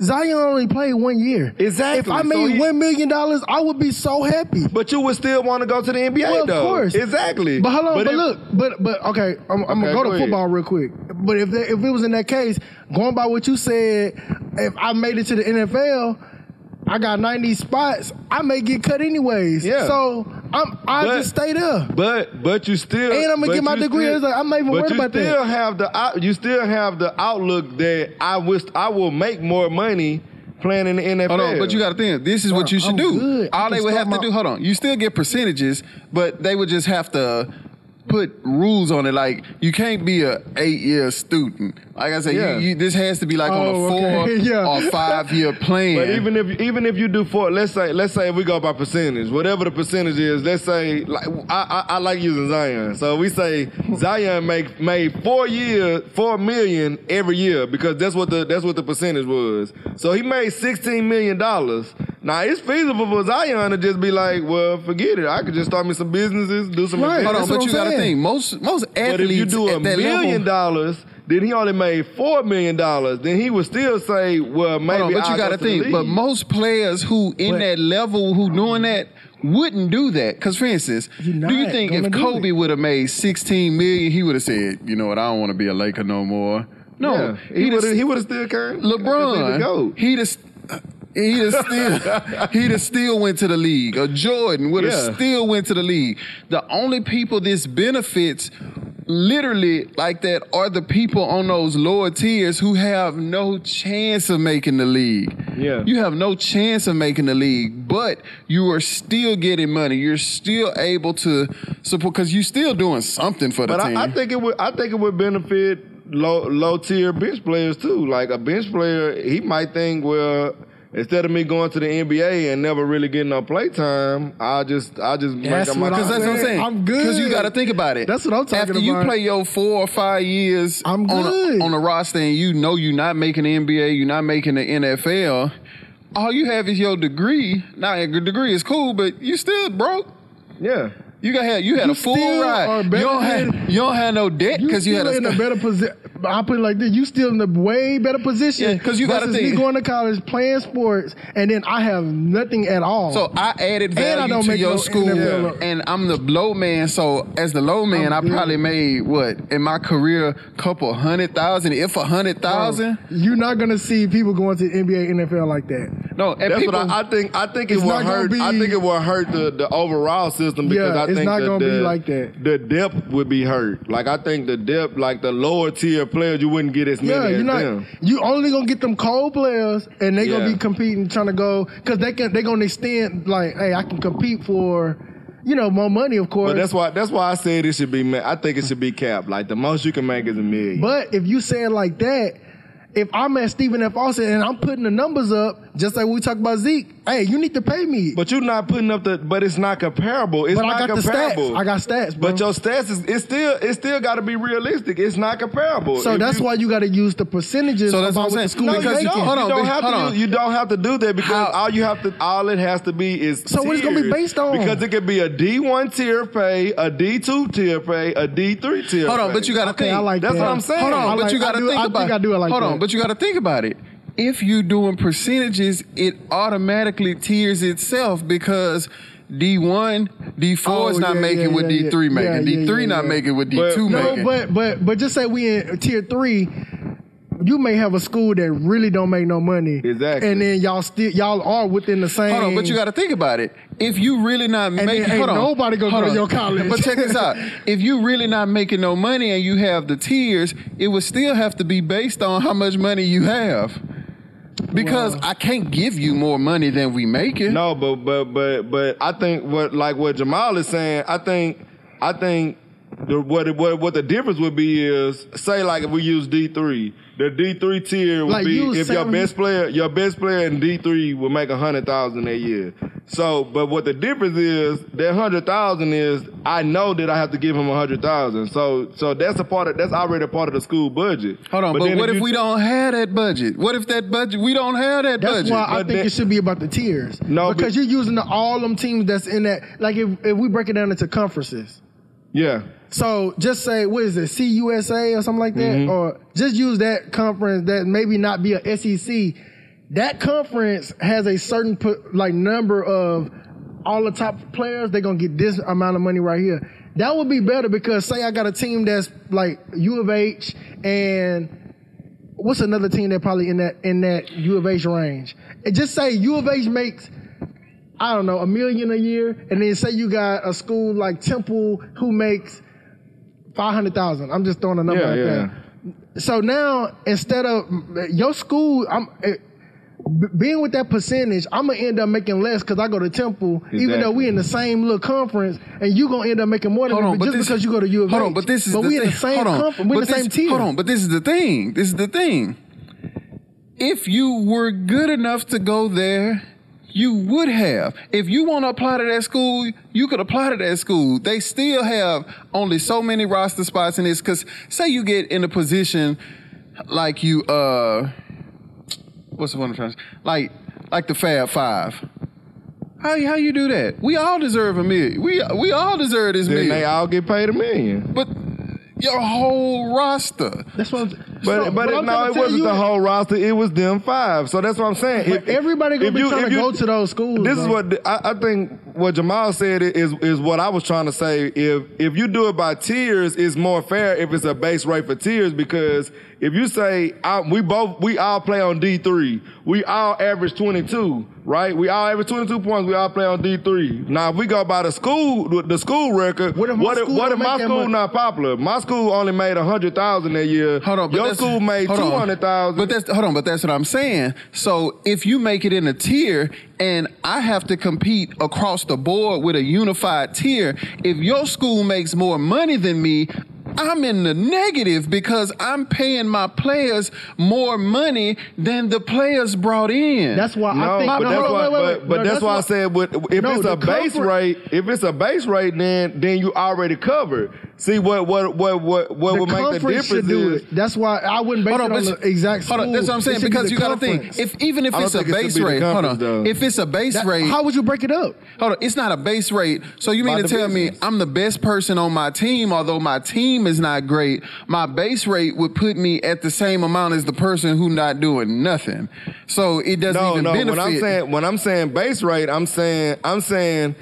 Zion only played one year. Exactly. If I So made he- one million dollars, I would be so happy. But you would still want to go to the N B A, Well, of though. course. Exactly. But hold on, but, if- look, but but okay, I'm, I'm Okay, gonna go go to ahead. football real quick. But if that, if it was in that case, going by what you said, if I made it to the N F L, I got ninety spots. I may get cut anyways. Yeah. So I'm I But- just stay there. But but you still And I'm gonna but get my you degree. still- It's like, I'm not even but worried you about that. still have the out- you still have the outlook that I wish I will make more money playing in the N F L. Hold on, but you got to think. This is what you should I'm do. good. I All can they would start have to my- do. Hold on, you still get percentages, but they would just have to put rules on it. Like you can't be a eight year student. Like I said, Yeah. you, you, this has to be like on Oh, a four okay. Yeah. or five year plan. But even if even if you do four, let's say let's say we go by percentage, whatever the percentage is. Let's say like I I, I like using Zion, so we say Zion make made four years four million every year because that's what the that's what the percentage was. So he made sixteen million dollars. Now it's feasible for Zion to just be like, well, forget it. I could just start me some businesses, do some. Right. Hold on, That's but what you I'm got to saying. think. Most most athletes But if you do a at that million level, dollars, then he only made four million dollars. Then he would still say, well, maybe. Hold on, but you I'll got go to to the think. But league. most players who in But- that level who doing that wouldn't do that. Because for instance, You're do you not think gonna if do Kobe it. would have made sixteen million, he would have said, you know what, I don't want to be a Laker no more. No, Yeah, he he'd would have have he would have still carried LeBron, he'd have he'd have still he'd have still went to the league. Or Jordan would have Yeah. still went to the league. The only people this benefits literally like that are the people on those lower tiers who have no chance of making the league. Yeah. You have no chance of making the league, but you are still getting money. You're still able to support because you're still doing something for the But team. I, I think it would. I think it would benefit low low tier bench players too. Like a bench player, he might think, well, instead of me going to the N B A and never really getting no play time, I just I just make That's up my what Because I'm that's what I'm saying. saying. I'm good. Because you got to think about it. That's what I'm talking After you about. play your four or five years I'm on good. a, on a roster and you know you're not making the N B A, you're not making the N F L, all you have is your degree. Now, your degree is cool, but you still broke. Yeah. You got had you had You a full still ride. are You better don't than- have you don't have no debt You because you had still a in a better position. I put it like this: you still in a way better position. Yeah, 'cause you gotta versus think- me going to college, playing sports, and then I have nothing at all. So I added I value don't to make your no school, N F L. and I'm the low man. So as the low man, I'm I probably good. made what in my career, couple hundred thousand, if a hundred thousand. You're not gonna see people going to the N B A, N F L like that. No, and That's people. what I, I think. I think it It's will not gonna hurt. be- I think it will hurt the, the overall system because Yeah, I it's think not the, gonna be the- like that. The depth would be hurt. Like I think the depth, like the lower tier players, you wouldn't get as many Yeah, as you're not. them. You only gonna get them cold players, and they gonna Yeah. be competing, trying to go because they can. They gonna extend like, hey, I can compete for, you know, more money, of course. But that's why. That's why I said it should be. ma- I think it should be capped. Like the most you can make is a million. But if you say it like that, if I'm at Stephen F. Austin and I'm putting the numbers up, just like we talk about Zeke, hey, you need to pay me. But you're not putting up the. But it's not comparable. It's But not I got the comparable. stats. I got stats, bro. But your stats is. It's still. It's still got to be realistic. It's not comparable. so If that's you- why you got to use the percentages. So that's about what I'm the saying. school No, Because you you making. don't. hold on, you don't but- have hold to. on. Use, you don't have to do that because How- all you have to. All it has to be is. So what it's gonna be tiers. based on? Because it could be a D one tier pay, a D two tier pay, a D three tier. Hold on, pay. but you got to Okay, think. I like That's that. what I'm saying. Hold on, I but like- you got I to do- think I about. think I do it like hold that. on, but you got to think about it. If you're doing percentages, it automatically tiers itself because D one, D four is Oh, not yeah, making yeah, what yeah, D three yeah. making. Yeah, D three yeah, not yeah. making what D But- two No, making. but but but just say we in tier three. You may have a school that really don't make no money. Exactly. And then y'all still y'all are within the same. Hold on, but you got to think about it. If you really not then making, ain't hold on, nobody gonna hold go to on. your college. But check this out: if you really not making no money and you have the tiers, it would still have to be based on how much money you have. Because I can't give you more money than we making. No, but but but but I think what like what Jamal is saying. I think I think the, what what what the difference would be is say like if we use D three, the D three tier would Like be you was if your saying- best player your best player in D three would make a hundred thousand a year. So, but what the difference is that hundred thousand is I know that I have to give him a hundred thousand. So so that's a part of that's already a part of the school budget. Hold on, but, then what if you- we don't have that budget? What if that budget we don't have that That's budget? why I But think that- it should be about the tiers. No, because but- you're using the, all them teams that's in that. Like if if we break it down into conferences. Yeah. So just say what is it, C U S A or something like that, Mm-hmm. or just use that conference that maybe not be a S E C. that conference has a certain put, like number of all the top players. They're gonna get this amount of money right here. That would be better because say I got a team that's like U of H and what's another team that probably in that in that U of H range. And just say U of H makes, I don't know, a million a year, and then say you got a school like Temple who makes five hundred thousand. I'm just throwing a number Yeah, like yeah. that. So now instead of your school, I'm. B- being with that percentage, I'm gonna end up making less because I go to Temple, Exactly. even though we in the same little conference, and you gonna end up making more than Hold me on, but just this- because you go to U of H. Hold on, but this is but the we thing. in the same hold on, conference, we in but the same this- tier. Hold on, but this is the thing. This is the thing. If you were good enough to go there, you would have. If you want to apply to that school, you could apply to that school. They still have only so many roster spots in this. Because say you get in a position like you, uh, what's the one I'm trying to say? Like, like the Fab Five. How how you do that? We all deserve a million. We we all deserve this Then million. they all get paid a million. But your whole roster. That's what I'm But so, but it, I'm no, trying it to tell wasn't you, the whole roster. It was them five. So that's what I'm saying. But everybody gonna if be you- trying if to you- go to those schools. This is though. what the- I, I think. What Jamal said is is what I was trying to say. If if you do it by tiers, it's more fair if it's a base rate for tiers. Because if you say I, we both we all play on D three, we all average twenty-two, right? We all average twenty-two points. We all play on D three. Now if we go by the school the school record, What if my what if, school what don't if my make that school much? not popular? My school only made a hundred thousand that year. Hold on, but your that's- school made hold on. two hundred thousand. But that's hold on, but that's what I'm saying. So if you make it in a tier, and I have to compete across the board with a unified tier, if your school makes more money than me, I'm in the negative because I'm paying my players more money than the players brought in. That's why No, I think. but no, that's hold on, why. wait, wait, But, wait. but No, that's, why I said, with, if No, it's the a base comfort- rate, if it's a base rate, then then you already covered. See what what what what what the would make the conference should difference do is. it. That's why I wouldn't base Hold on, it on but the exact school. hold on, that's what I'm It saying should be because the you got to think conference. if even if I don't it's a think it should base be the rate, hold on, conference, though. if it's a base That- rate, how would you break it up? Hold on, it's not a base rate. So you mean By to tell me divisions. I'm the best person on my team, although my team is not great, my base rate would put me at the same amount as the person who not doing nothing. So it doesn't No, even no. benefit. When I'm saying when I'm saying base rate, I'm saying I'm saying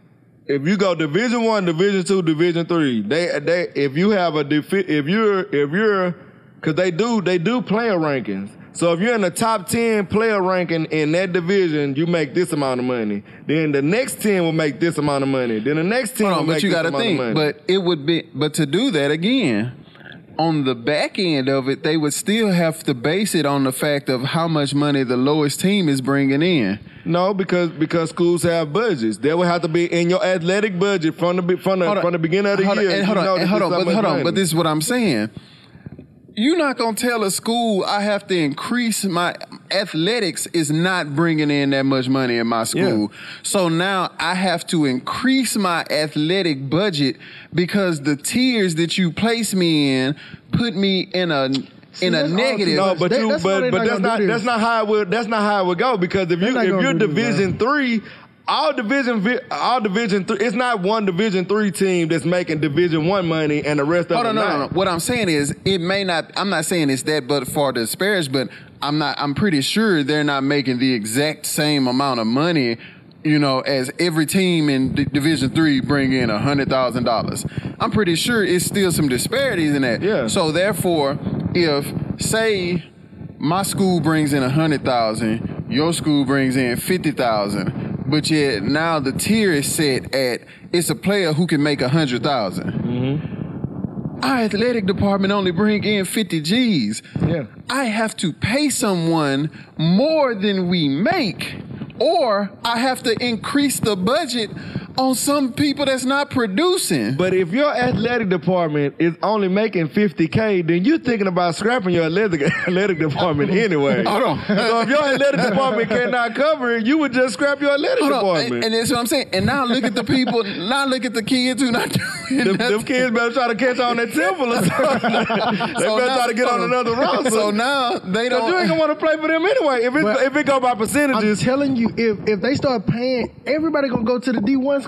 if you go Division One, Division Two, Division Three, they they if you have a defi- if you're if you're because they do they do player rankings. So if you're in the top ten player ranking in that division, you make this amount of money. Then the next ten will make this amount of money. Then the next ten Hold will on, make but you this got to amount think. of money. But it would be, but to do that again, on the back end of it, they would still have to base it on the fact of how much money the lowest team is bringing in. No, because because schools have budgets. They will have to be in your athletic budget from the be- from the Hold on. from the beginning of the hold on, year. and You hold on, know and that hold this on, so but much hold on, money. but this is what I'm saying. You're not gonna tell a school I have to increase my athletics is not bringing in that much money in my school. So now I have to increase my athletic budget because the tiers that you place me in put me in a in a that's all negative. too No, much. but That- you, that's why but they but not that's gonna not do that's this. not how it would that's not how it would go because if you not if gonna you're do this, Division Three, all Division vi- all Division Three, it's not one Division Three team that's making Division One money and the rest of Hold them on, no, no, not. no. What I'm saying is, it may not. I'm not saying it's that, but for the disparage, but I'm not. I'm pretty sure they're not making the exact same amount of money, you know, as every team in D- Division Three bring in a hundred thousand dollars. I'm pretty sure it's still some disparities in that. Yeah. So therefore, if say my school brings in a hundred thousand, your school brings in fifty thousand. But yet now the tier is set at it's a player who can make a hundred thousand. Our athletic department only bring in fifty G's. Yeah. I have to pay someone more than we make, or I have to increase the budget on some people that's not producing. But if your athletic department is only making fifty K, then you're thinking about scrapping your athletic, athletic department anyway. Hold on. So if your athletic department cannot cover it, you would just scrap your athletic Hold on, department. and, and that's what I'm saying. And now look at the people. Now look at the kids who not doing them, nothing. them kids better try to catch on that Temple or something. they So better now- try to get on another roster. So now they Because don't. you ain't gonna want to play for them anyway. If it But if it go by I'm percentages, telling you, if if they start paying, everybody gonna go to the D one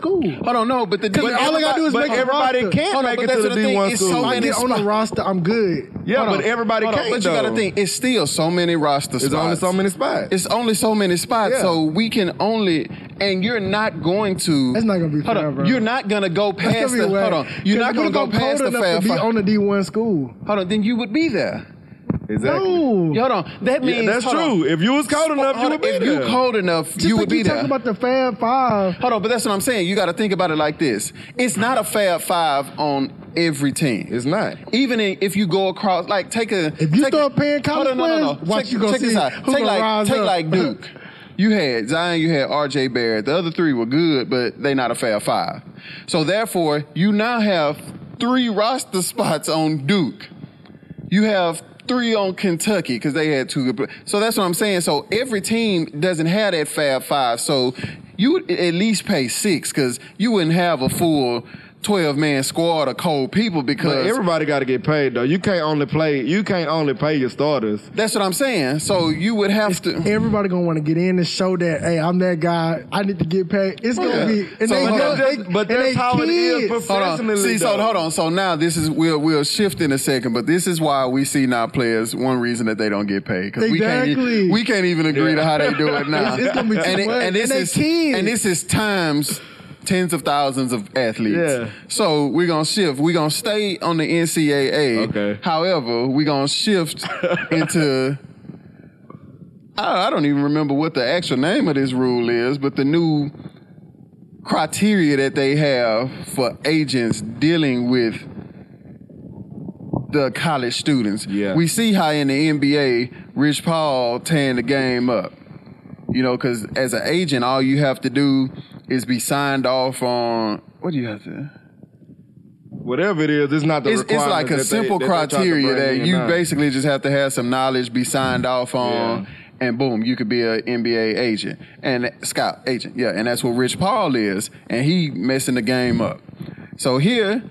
school. Hold on, no, but the Because all I gotta do is but make a everybody roster. can't Hold on, make but it that's to the the D thing, one it's school. so If I many get on the spots. roster, I'm good. yeah, Hold but on. everybody Hold on, can't. But you got to though. think, it's still so many roster spots. There's only so many spots. It's only so many spots, Yeah. so we can only, and you're not going to. That's not gonna be hold fair, on, bro. You're not gonna go That's past gonna the. be Hold whack. on, you're not Because gonna if go I'm past cold the enough Fab to be Five. on the D one school. Hold on, then you would be there. Exactly. No. Yeah, hold on, that means Yeah, that's hold on. true. If you was cold enough, you Hold would on, be if there. you cold enough, Just you like would be you there. talking about the Fab Five. Hold on, but that's what I'm saying. You got to think about it like this. It's not a Fab Five on every team. It's not. Even in, if you go across, like take a. If you take, start paying college hold on, no, no, no. players, watch check, you gonna check this see out. who Take gonna like rise take up. like Duke. You had Zion, you had R J Barrett. The other three were good, but they not a Fab Five. So therefore, you now have three roster spots on Duke. You have three on Kentucky because they had two good players. So that's what I'm saying. So every team doesn't have that Fab Five. So you would at least pay six because you wouldn't have a full twelve-man squad of cold people because But everybody got to get paid though. You can't only play. You can't only pay your starters. that's what I'm saying. So you would have to. Everybody gonna want to get in and show that, hey, I'm that guy. I need to get paid. It's gonna Yeah. be, and So, they, but young- that's- they- but and that's they how it is kids. prof- Hold on. Professionally, See, so though. hold on. So now this is we'll we'll shift in a second, but this is why we see now players. One reason that they don't get paid because we can't Exactly. e- we can't even agree Yeah. to how they do it now. It's- it's gonna be too and, it- much. and this And they is kids. and this is times tens of thousands of athletes. Yeah. So we're gonna shift. We're gonna stay on the N C double A. Okay. However, we're gonna shift into. I I don't even remember what the actual name of this rule is, but the new criteria that they have for agents dealing with the college students. Yeah. We see how in the N B A, Rich Paul tearing the game up. You know, because as an agent, all you have to do is be signed off on, what do you have to? Whatever it is, it's not the It's, it's requirement like a that they- simple that they try to criteria bring that in you now. basically just have to have some knowledge, be signed off on, and boom, you could be an N B A agent and scout agent. Yeah, and that's what Rich Paul is, and he messing the game up. So here,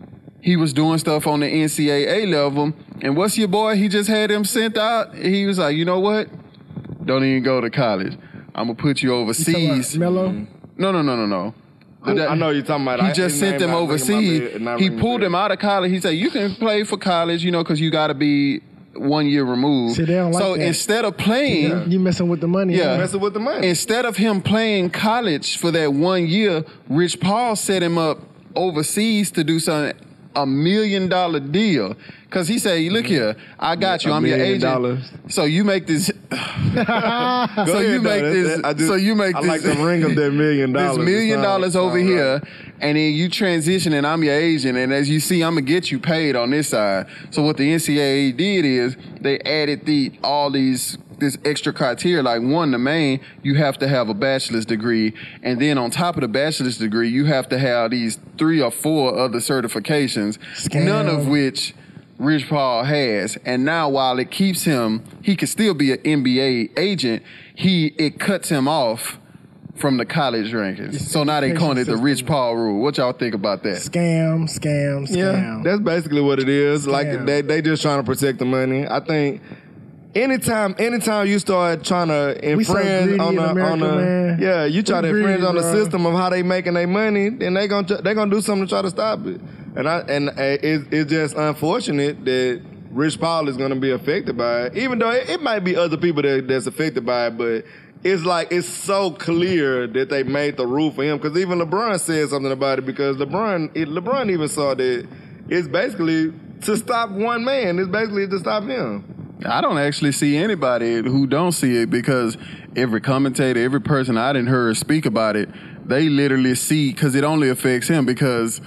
he was doing stuff on the N C double A level, and what's your boy? He just had him sent out. He was like, you know what? Don't even go to college. I'm gonna put you overseas. Melo. No, no, no, no, no. Who- I know you're talking about. He I- just his sent name them not ringing my overseas. bell- not He ringing my pulled bell. them out of college. He said, you can play for college, you know, because you got to be one year removed. See, they don't like so that. instead of playing, You messing with the money. Yeah. huh? Messing with the money. instead of him playing college for that one year, Rich Paul set him up overseas to do something, a million dollar deal. Because he said, look here, I got you. A I'm your million agent. dollars. So you make this. Go so ahead, you though. make That- this. that- I just- so you make I this. like the ring of that million dollars. This million It sound- dollars over sound here, right. and then you transition, and I'm your agent, and as you see, I'm gonna get you paid on this side. So what the N C double A did is they added the all these this extra criteria. Like one, the main, you have to have a bachelor's degree, and then on top of the bachelor's degree, you have to have these three or four other certifications, Scam. none of which Rich Paul has. And now while it keeps him, he could still be an N B A agent, he it cuts him off from the college rankings. So now they calling it the Rich Paul rule. What y'all think about that? Scam, scam, scam. Yeah, that's basically what it is. Like Scam. they they just trying to protect the money. I think anytime anytime you start trying to We so infringe greedy on in the on America, the man. yeah, you try We to infringe greedy, on the bro. system of how they making their money, then they gonna they gonna do something to try to stop it. And I and uh, it's it's just unfortunate that Rich Paul is gonna be affected by it, even though it, it might be other people that that's affected by it, but. It's like it's so clear that they made the rule for him because even LeBron said something about it because LeBron it, LeBron even saw that it's basically to stop one man. It's basically to stop him. I don't actually see anybody who don't see it because every commentator, every person I didn't heard speak about it, they literally see because it only affects him because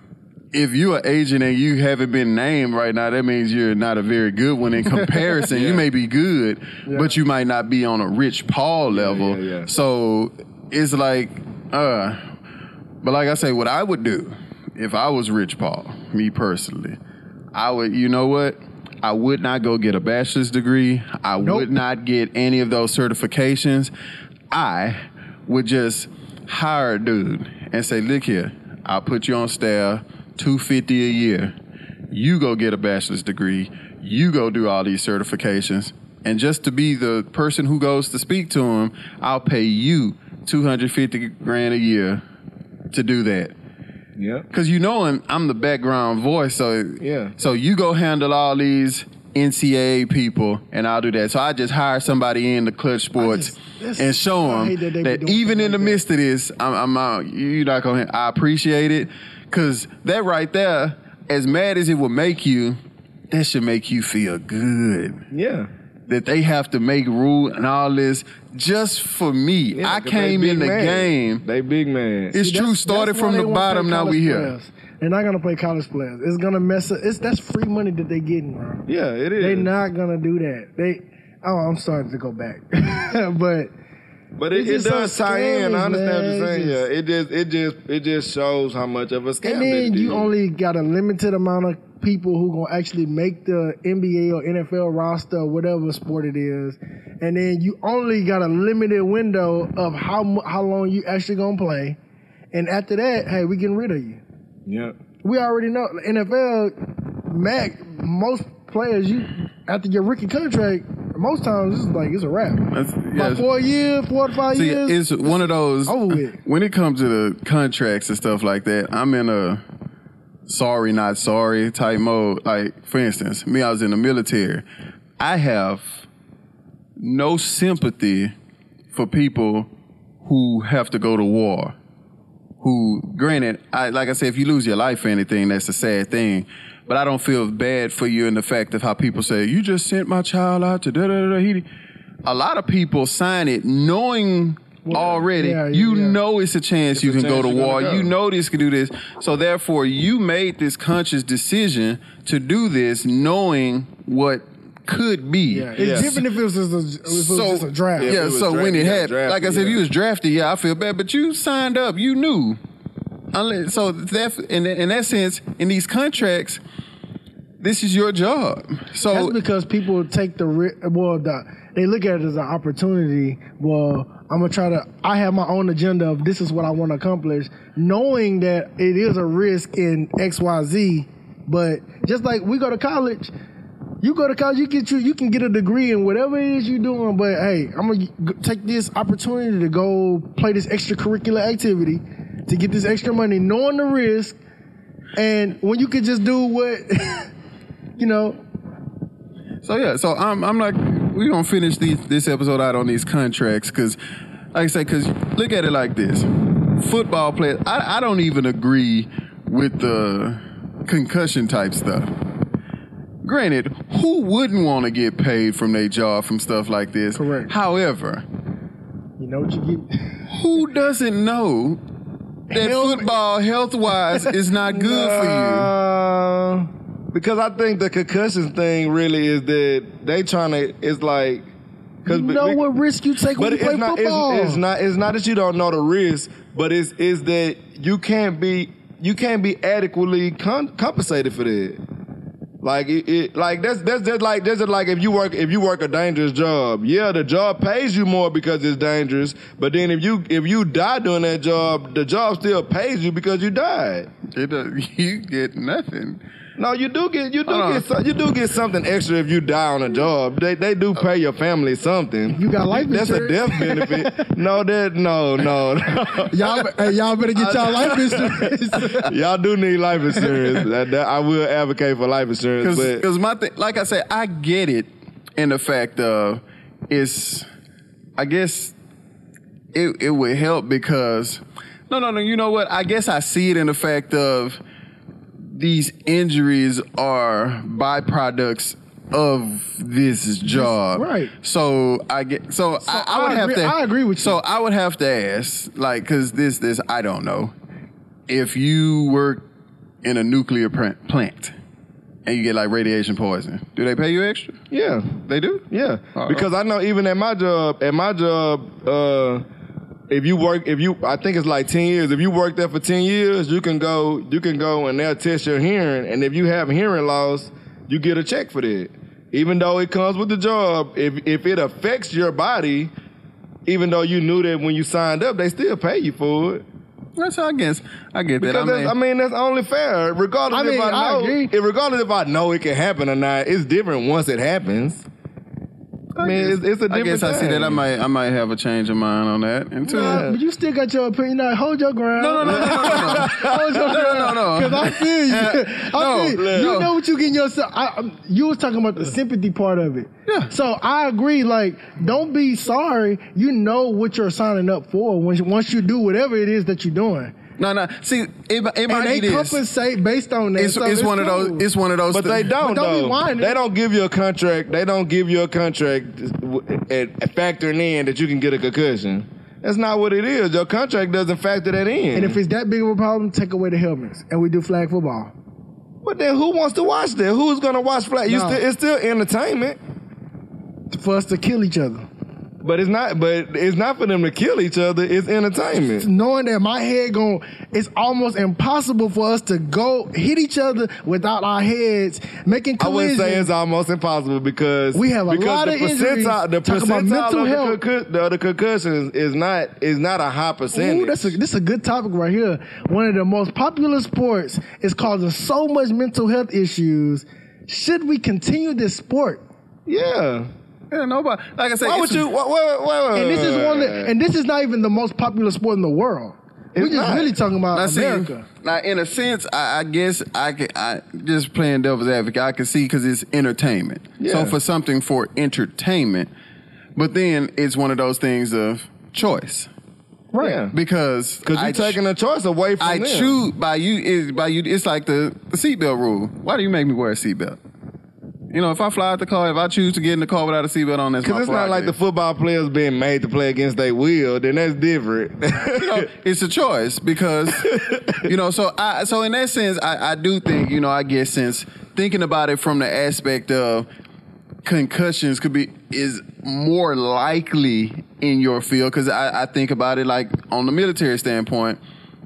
if you're an agent and you haven't been named right now, that means you're not a very good one in comparison. You may be good, but you might not be on a Rich Paul level. yeah, yeah. So it's like, uh, but like I say, what I would do if I was Rich Paul, me personally, I would, you know what? I would not go get a bachelor's degree. I Nope. would not get any of those certifications. I would just hire a dude and say, look here, I'll put you on staff, two hundred fifty dollars a year. You go get a bachelor's degree. You go do all these certifications. And just to be the person who goes to speak to him, I'll pay you two hundred fifty grand a year to do that. Yeah. Because you know I'm, I'm the background voice, so Yeah. So you go handle all these N C double A people, and I'll do that. So I just hire somebody in the Clutch Sports just- and show I them hate that they that, be doing even stuff in the like midst of this, I'm, I'm out. You're not going. I appreciate it, because that right there, as mad as it will make you, that should make you feel good. Yeah. That they have to make rule and all this just for me. Yeah, I 'cause came they in the big man. game. They big man. It's See, true. that's- Started that's why from they the won't bottom. play Now we college here. players. They're not gonna play college players. It's gonna mess up. It's that's free money that they getting, bro. Yeah, it is. They're not gonna do that. They. Oh, I'm sorry to go back, but But it, It's it just does so tie in. I scandalous, understand what man. you're saying. It's Yeah, just- it just it just it just shows how much of a scam. and then it you is. only got a limited amount of people who gonna actually make the N B A or N F L roster or whatever sport it is, and then you only got a limited window of how mu- how long you actually gonna play, and after that, hey, we getting rid of you. Yeah. We already know N F L, Mac, most players you after your rookie contract, most times it's like it's a wrap. That's, About yeah, four years, four to five See, years. it's one of those. over with. When it comes to the contracts and stuff like that, I'm in a sorry, not sorry type mode. Like, for instance, me, I was in the military. I have no sympathy for people who have to go to war. Who, granted, I, like I said, if you lose your life or anything, that's a sad thing. But I don't feel bad for you in the fact of how people say, you just sent my child out to da da da. He, a lot of people sign it knowing already, yeah, you yeah. know it's a chance It's you a can go chance to you're war. gonna go. You know this can do this. So therefore, you made this conscious decision to do this knowing what could be. Yeah, it's Yeah. different if it was just a, if it was So just a draft. Yeah. yeah, if it was so when drafted, it you got happened, drafted, like I said, if yeah. you was drafted, yeah, I feel bad, but you signed up, you knew. Unless, so that in, in that sense, in these contracts, this is your job. So That's because people take the ri- well, the, they look at it as an opportunity. Well, I'm gonna try to. I have my own agenda of this is what I want to accomplish, knowing that it is a risk in X, Y, Z. But just like we go to college, you go to college, you get you, you can get a degree in whatever it is you're doing. But hey, I'm gonna g- take this opportunity to go play this extracurricular activity to get this extra money, knowing the risk, and when you could just do what, you know. So yeah, so I'm I'm like we're gonna finish these, this episode out on these contracts because, like I say, because look at it like this: football players. I, I don't even agree with the concussion type stuff. Granted, who wouldn't want to get paid from their job from stuff like this? Correct. However, You know what you get? who doesn't know that Hell- football health wise is not good for you? Uh, because I think the concussion thing really is that they trying to. It's like. You know what risk you take when But you play it's not, football. it's, it's not. It's not that you don't know the risk, but it's is that you can't be. You can't be adequately con- compensated for that. Like it, it, like that's that's just like that's just like if you work if you work a dangerous job. Yeah, the job pays you more because it's dangerous. But then if you if you die doing that job, the job still pays you because you died. It, uh, you get nothing. No, you do get you do Hold on. get so, you do get something extra if you die on a job. They they do pay your family something. You got life That's a insurance. death benefit. No, that no no. no. y'all, hey, y'all better get y'all life insurance. Y'all do need life insurance. That, that, I will advocate for life insurance, but Because my thing, like I said, I get it in the fact of it's, I guess it it would help because, no, no, no, you know what? I guess I see it in the fact of these injuries are byproducts of this job. right. So I get, so, I, I would I have agree- to, I agree with you. So I would have to ask, like, because this, this, I don't know. If you work in a nuclear pr- plant and you get like radiation poisoning, do they pay you extra? yeah. They do? Yeah, Uh-oh. because I know even at my job, at my job, uh, if you work, if you, I think it's like ten years. If you work there for ten years, you can go, you can go and they'll test your hearing, and if you have hearing loss, you get a check for that. Even though it comes with the job, if if it affects your body, even though you knew that when you signed up, they still pay you for it. That's how I guess I get that. Because I that's, mean, I mean, that's only fair. Regardless I mean, if I I know, agree. if, regardless if I know it can happen or not, it's different once it happens. I mean, it's, it's a different I guess I see thing. that. I might, I might have a change of mind on that. And two, Nah, but you still got your opinion. Now, hold your ground. no, no, no, no, no, no. Hold your ground. no, no. Because I feel you. I No, feel you. no. You know what you getting yourself. I, um, you was talking about the sympathy part of it. Yeah. So I agree. Like, don't be sorry. You know what you're signing up for once, once you do whatever it is that you're doing. No, no. See, it, it might And they be this. compensate based on that. It's, so it's one of cool. those. It's one of those. But they thi- don't, But don't be though. whining. They don't give you a contract. They don't give you a contract at, at factoring in that you can get a concussion. That's not what it is. Your contract doesn't factor that in. And if it's that big of a problem, take away the helmets and we do flag football. But then who wants to watch that? Who's gonna watch flag? You No. still, it's still entertainment. For us to kill each other. But it's not. But it's not for them to kill each other. It's entertainment. Knowing that my head gon' it's almost impossible for us to go hit each other without our heads making I wouldn't collisions. say it's almost impossible because We have a because lot the of injuries. percentile, the Talk about percentile mental of health. the, concus- the, the concussions is not is not a high percentage. Ooh, that's a, this is a good topic right here. One of the most popular sports is causing so much mental health issues. Should we continue this sport? yeah. Yeah, nobody. Like I said, Why it's- would you? Wait, wait, wait, wait, And this is one that, and this is not even the most popular sport in the world. We're It's just not. really talking about Now, see, America. now, in a sense, I, I guess I can. I just playing devil's advocate. I can see because it's entertainment. Yeah. So for something for entertainment, but then it's one of those things of choice Right. Yeah. because Because I you're taking a choice away from I them. choose by you is by you. It's like the, the seatbelt rule. Why do you make me wear a seatbelt? You know, if I fly out the car, if I choose to get in the car without a seatbelt on, that's my Because it's not like the prerogative. football players being made to play against their will. Then that's different. You know, it's a choice because, you know, so I so in that sense, I, I do think, you know, I guess since thinking about it from the aspect of concussions could be is more likely in your field because I, I think about it like on the military standpoint,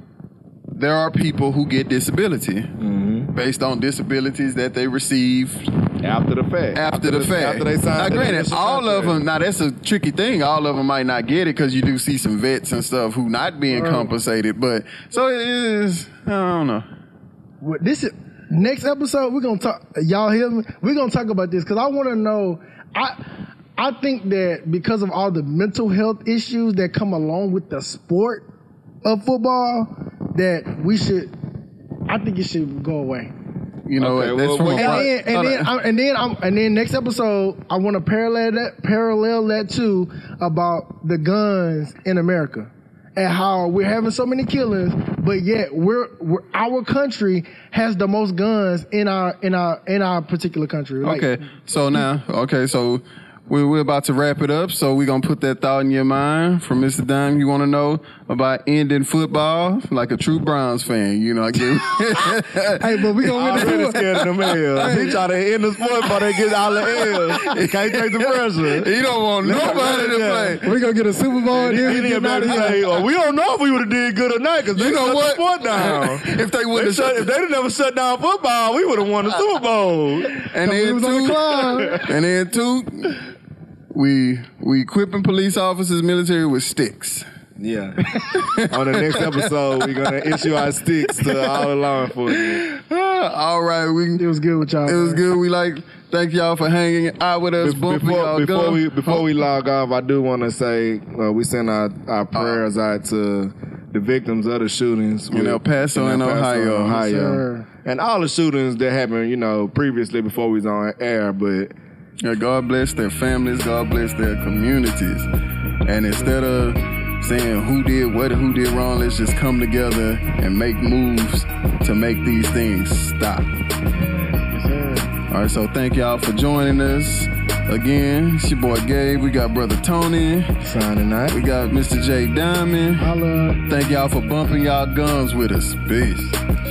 there are people who get disability based on disabilities that they received After the fact. after the fact. After they signed now, the granted, initial all of contract. them. Now that's a tricky thing. All of them might not get it because you do see some vets and stuff who not being compensated. But so it is. I don't know. Well, this is next episode. We're gonna talk. Y'all hear me? We're gonna talk about this because I want to know. I I think that because of all the mental health issues that come along with the sport of football, that we should. I think it should go away. You know Okay, what? That's well, from well, a And part- then, and Hold then, on. I'm, and then, I'm, and then, next episode, I want to parallel that, parallel that too about the guns in America and how we're having so many killings, but yet we're, we're our country has the most guns in our in our in our particular country. Like, Okay, so now, okay, so we're, we're about to wrap it up. So we're gonna put that thought in your mind from Mister Dime. You want to know about ending football like a true Browns fan? You know, like Hey, but we gonna I'm win really the scared of them L's. He try to end the sport, but they get all the L's. He can't take the pressure. you don't want nobody to Yeah. play. We're gonna get a Super Bowl and He then we didn't get out better of here. say, oh, we don't know if we would have did good or not because they You know shut what? the sport down. If they They would shut, if have, they'd never shut down football, we would have won the Super Bowl. and We then was on the two, climb. and then two, we we equipping police officers, military with sticks. Yeah. On the next episode, we're going to issue our sticks to all the law enforcement. All right, we. It was good with y'all. It was man. good. We like thank y'all for hanging out with us. bumping Before, y'all before gum. we before we log off, I do want to say uh, we send our, our prayers out to the victims of the shootings In El Paso and Ohio. Yes, sir. and all the shootings that happened, you know, previously before we was on air. But Yeah, God bless their families. God bless their communities. And instead of saying who did what and who did wrong, let's just come together and make moves to make these things stop. Yes, sir. All right, so thank y'all for joining us. Again, it's your boy Gabe. We got Brother Tony. signing out. We got Mister J Diamond. Holla. Thank y'all for bumping y'all gums with us. Peace.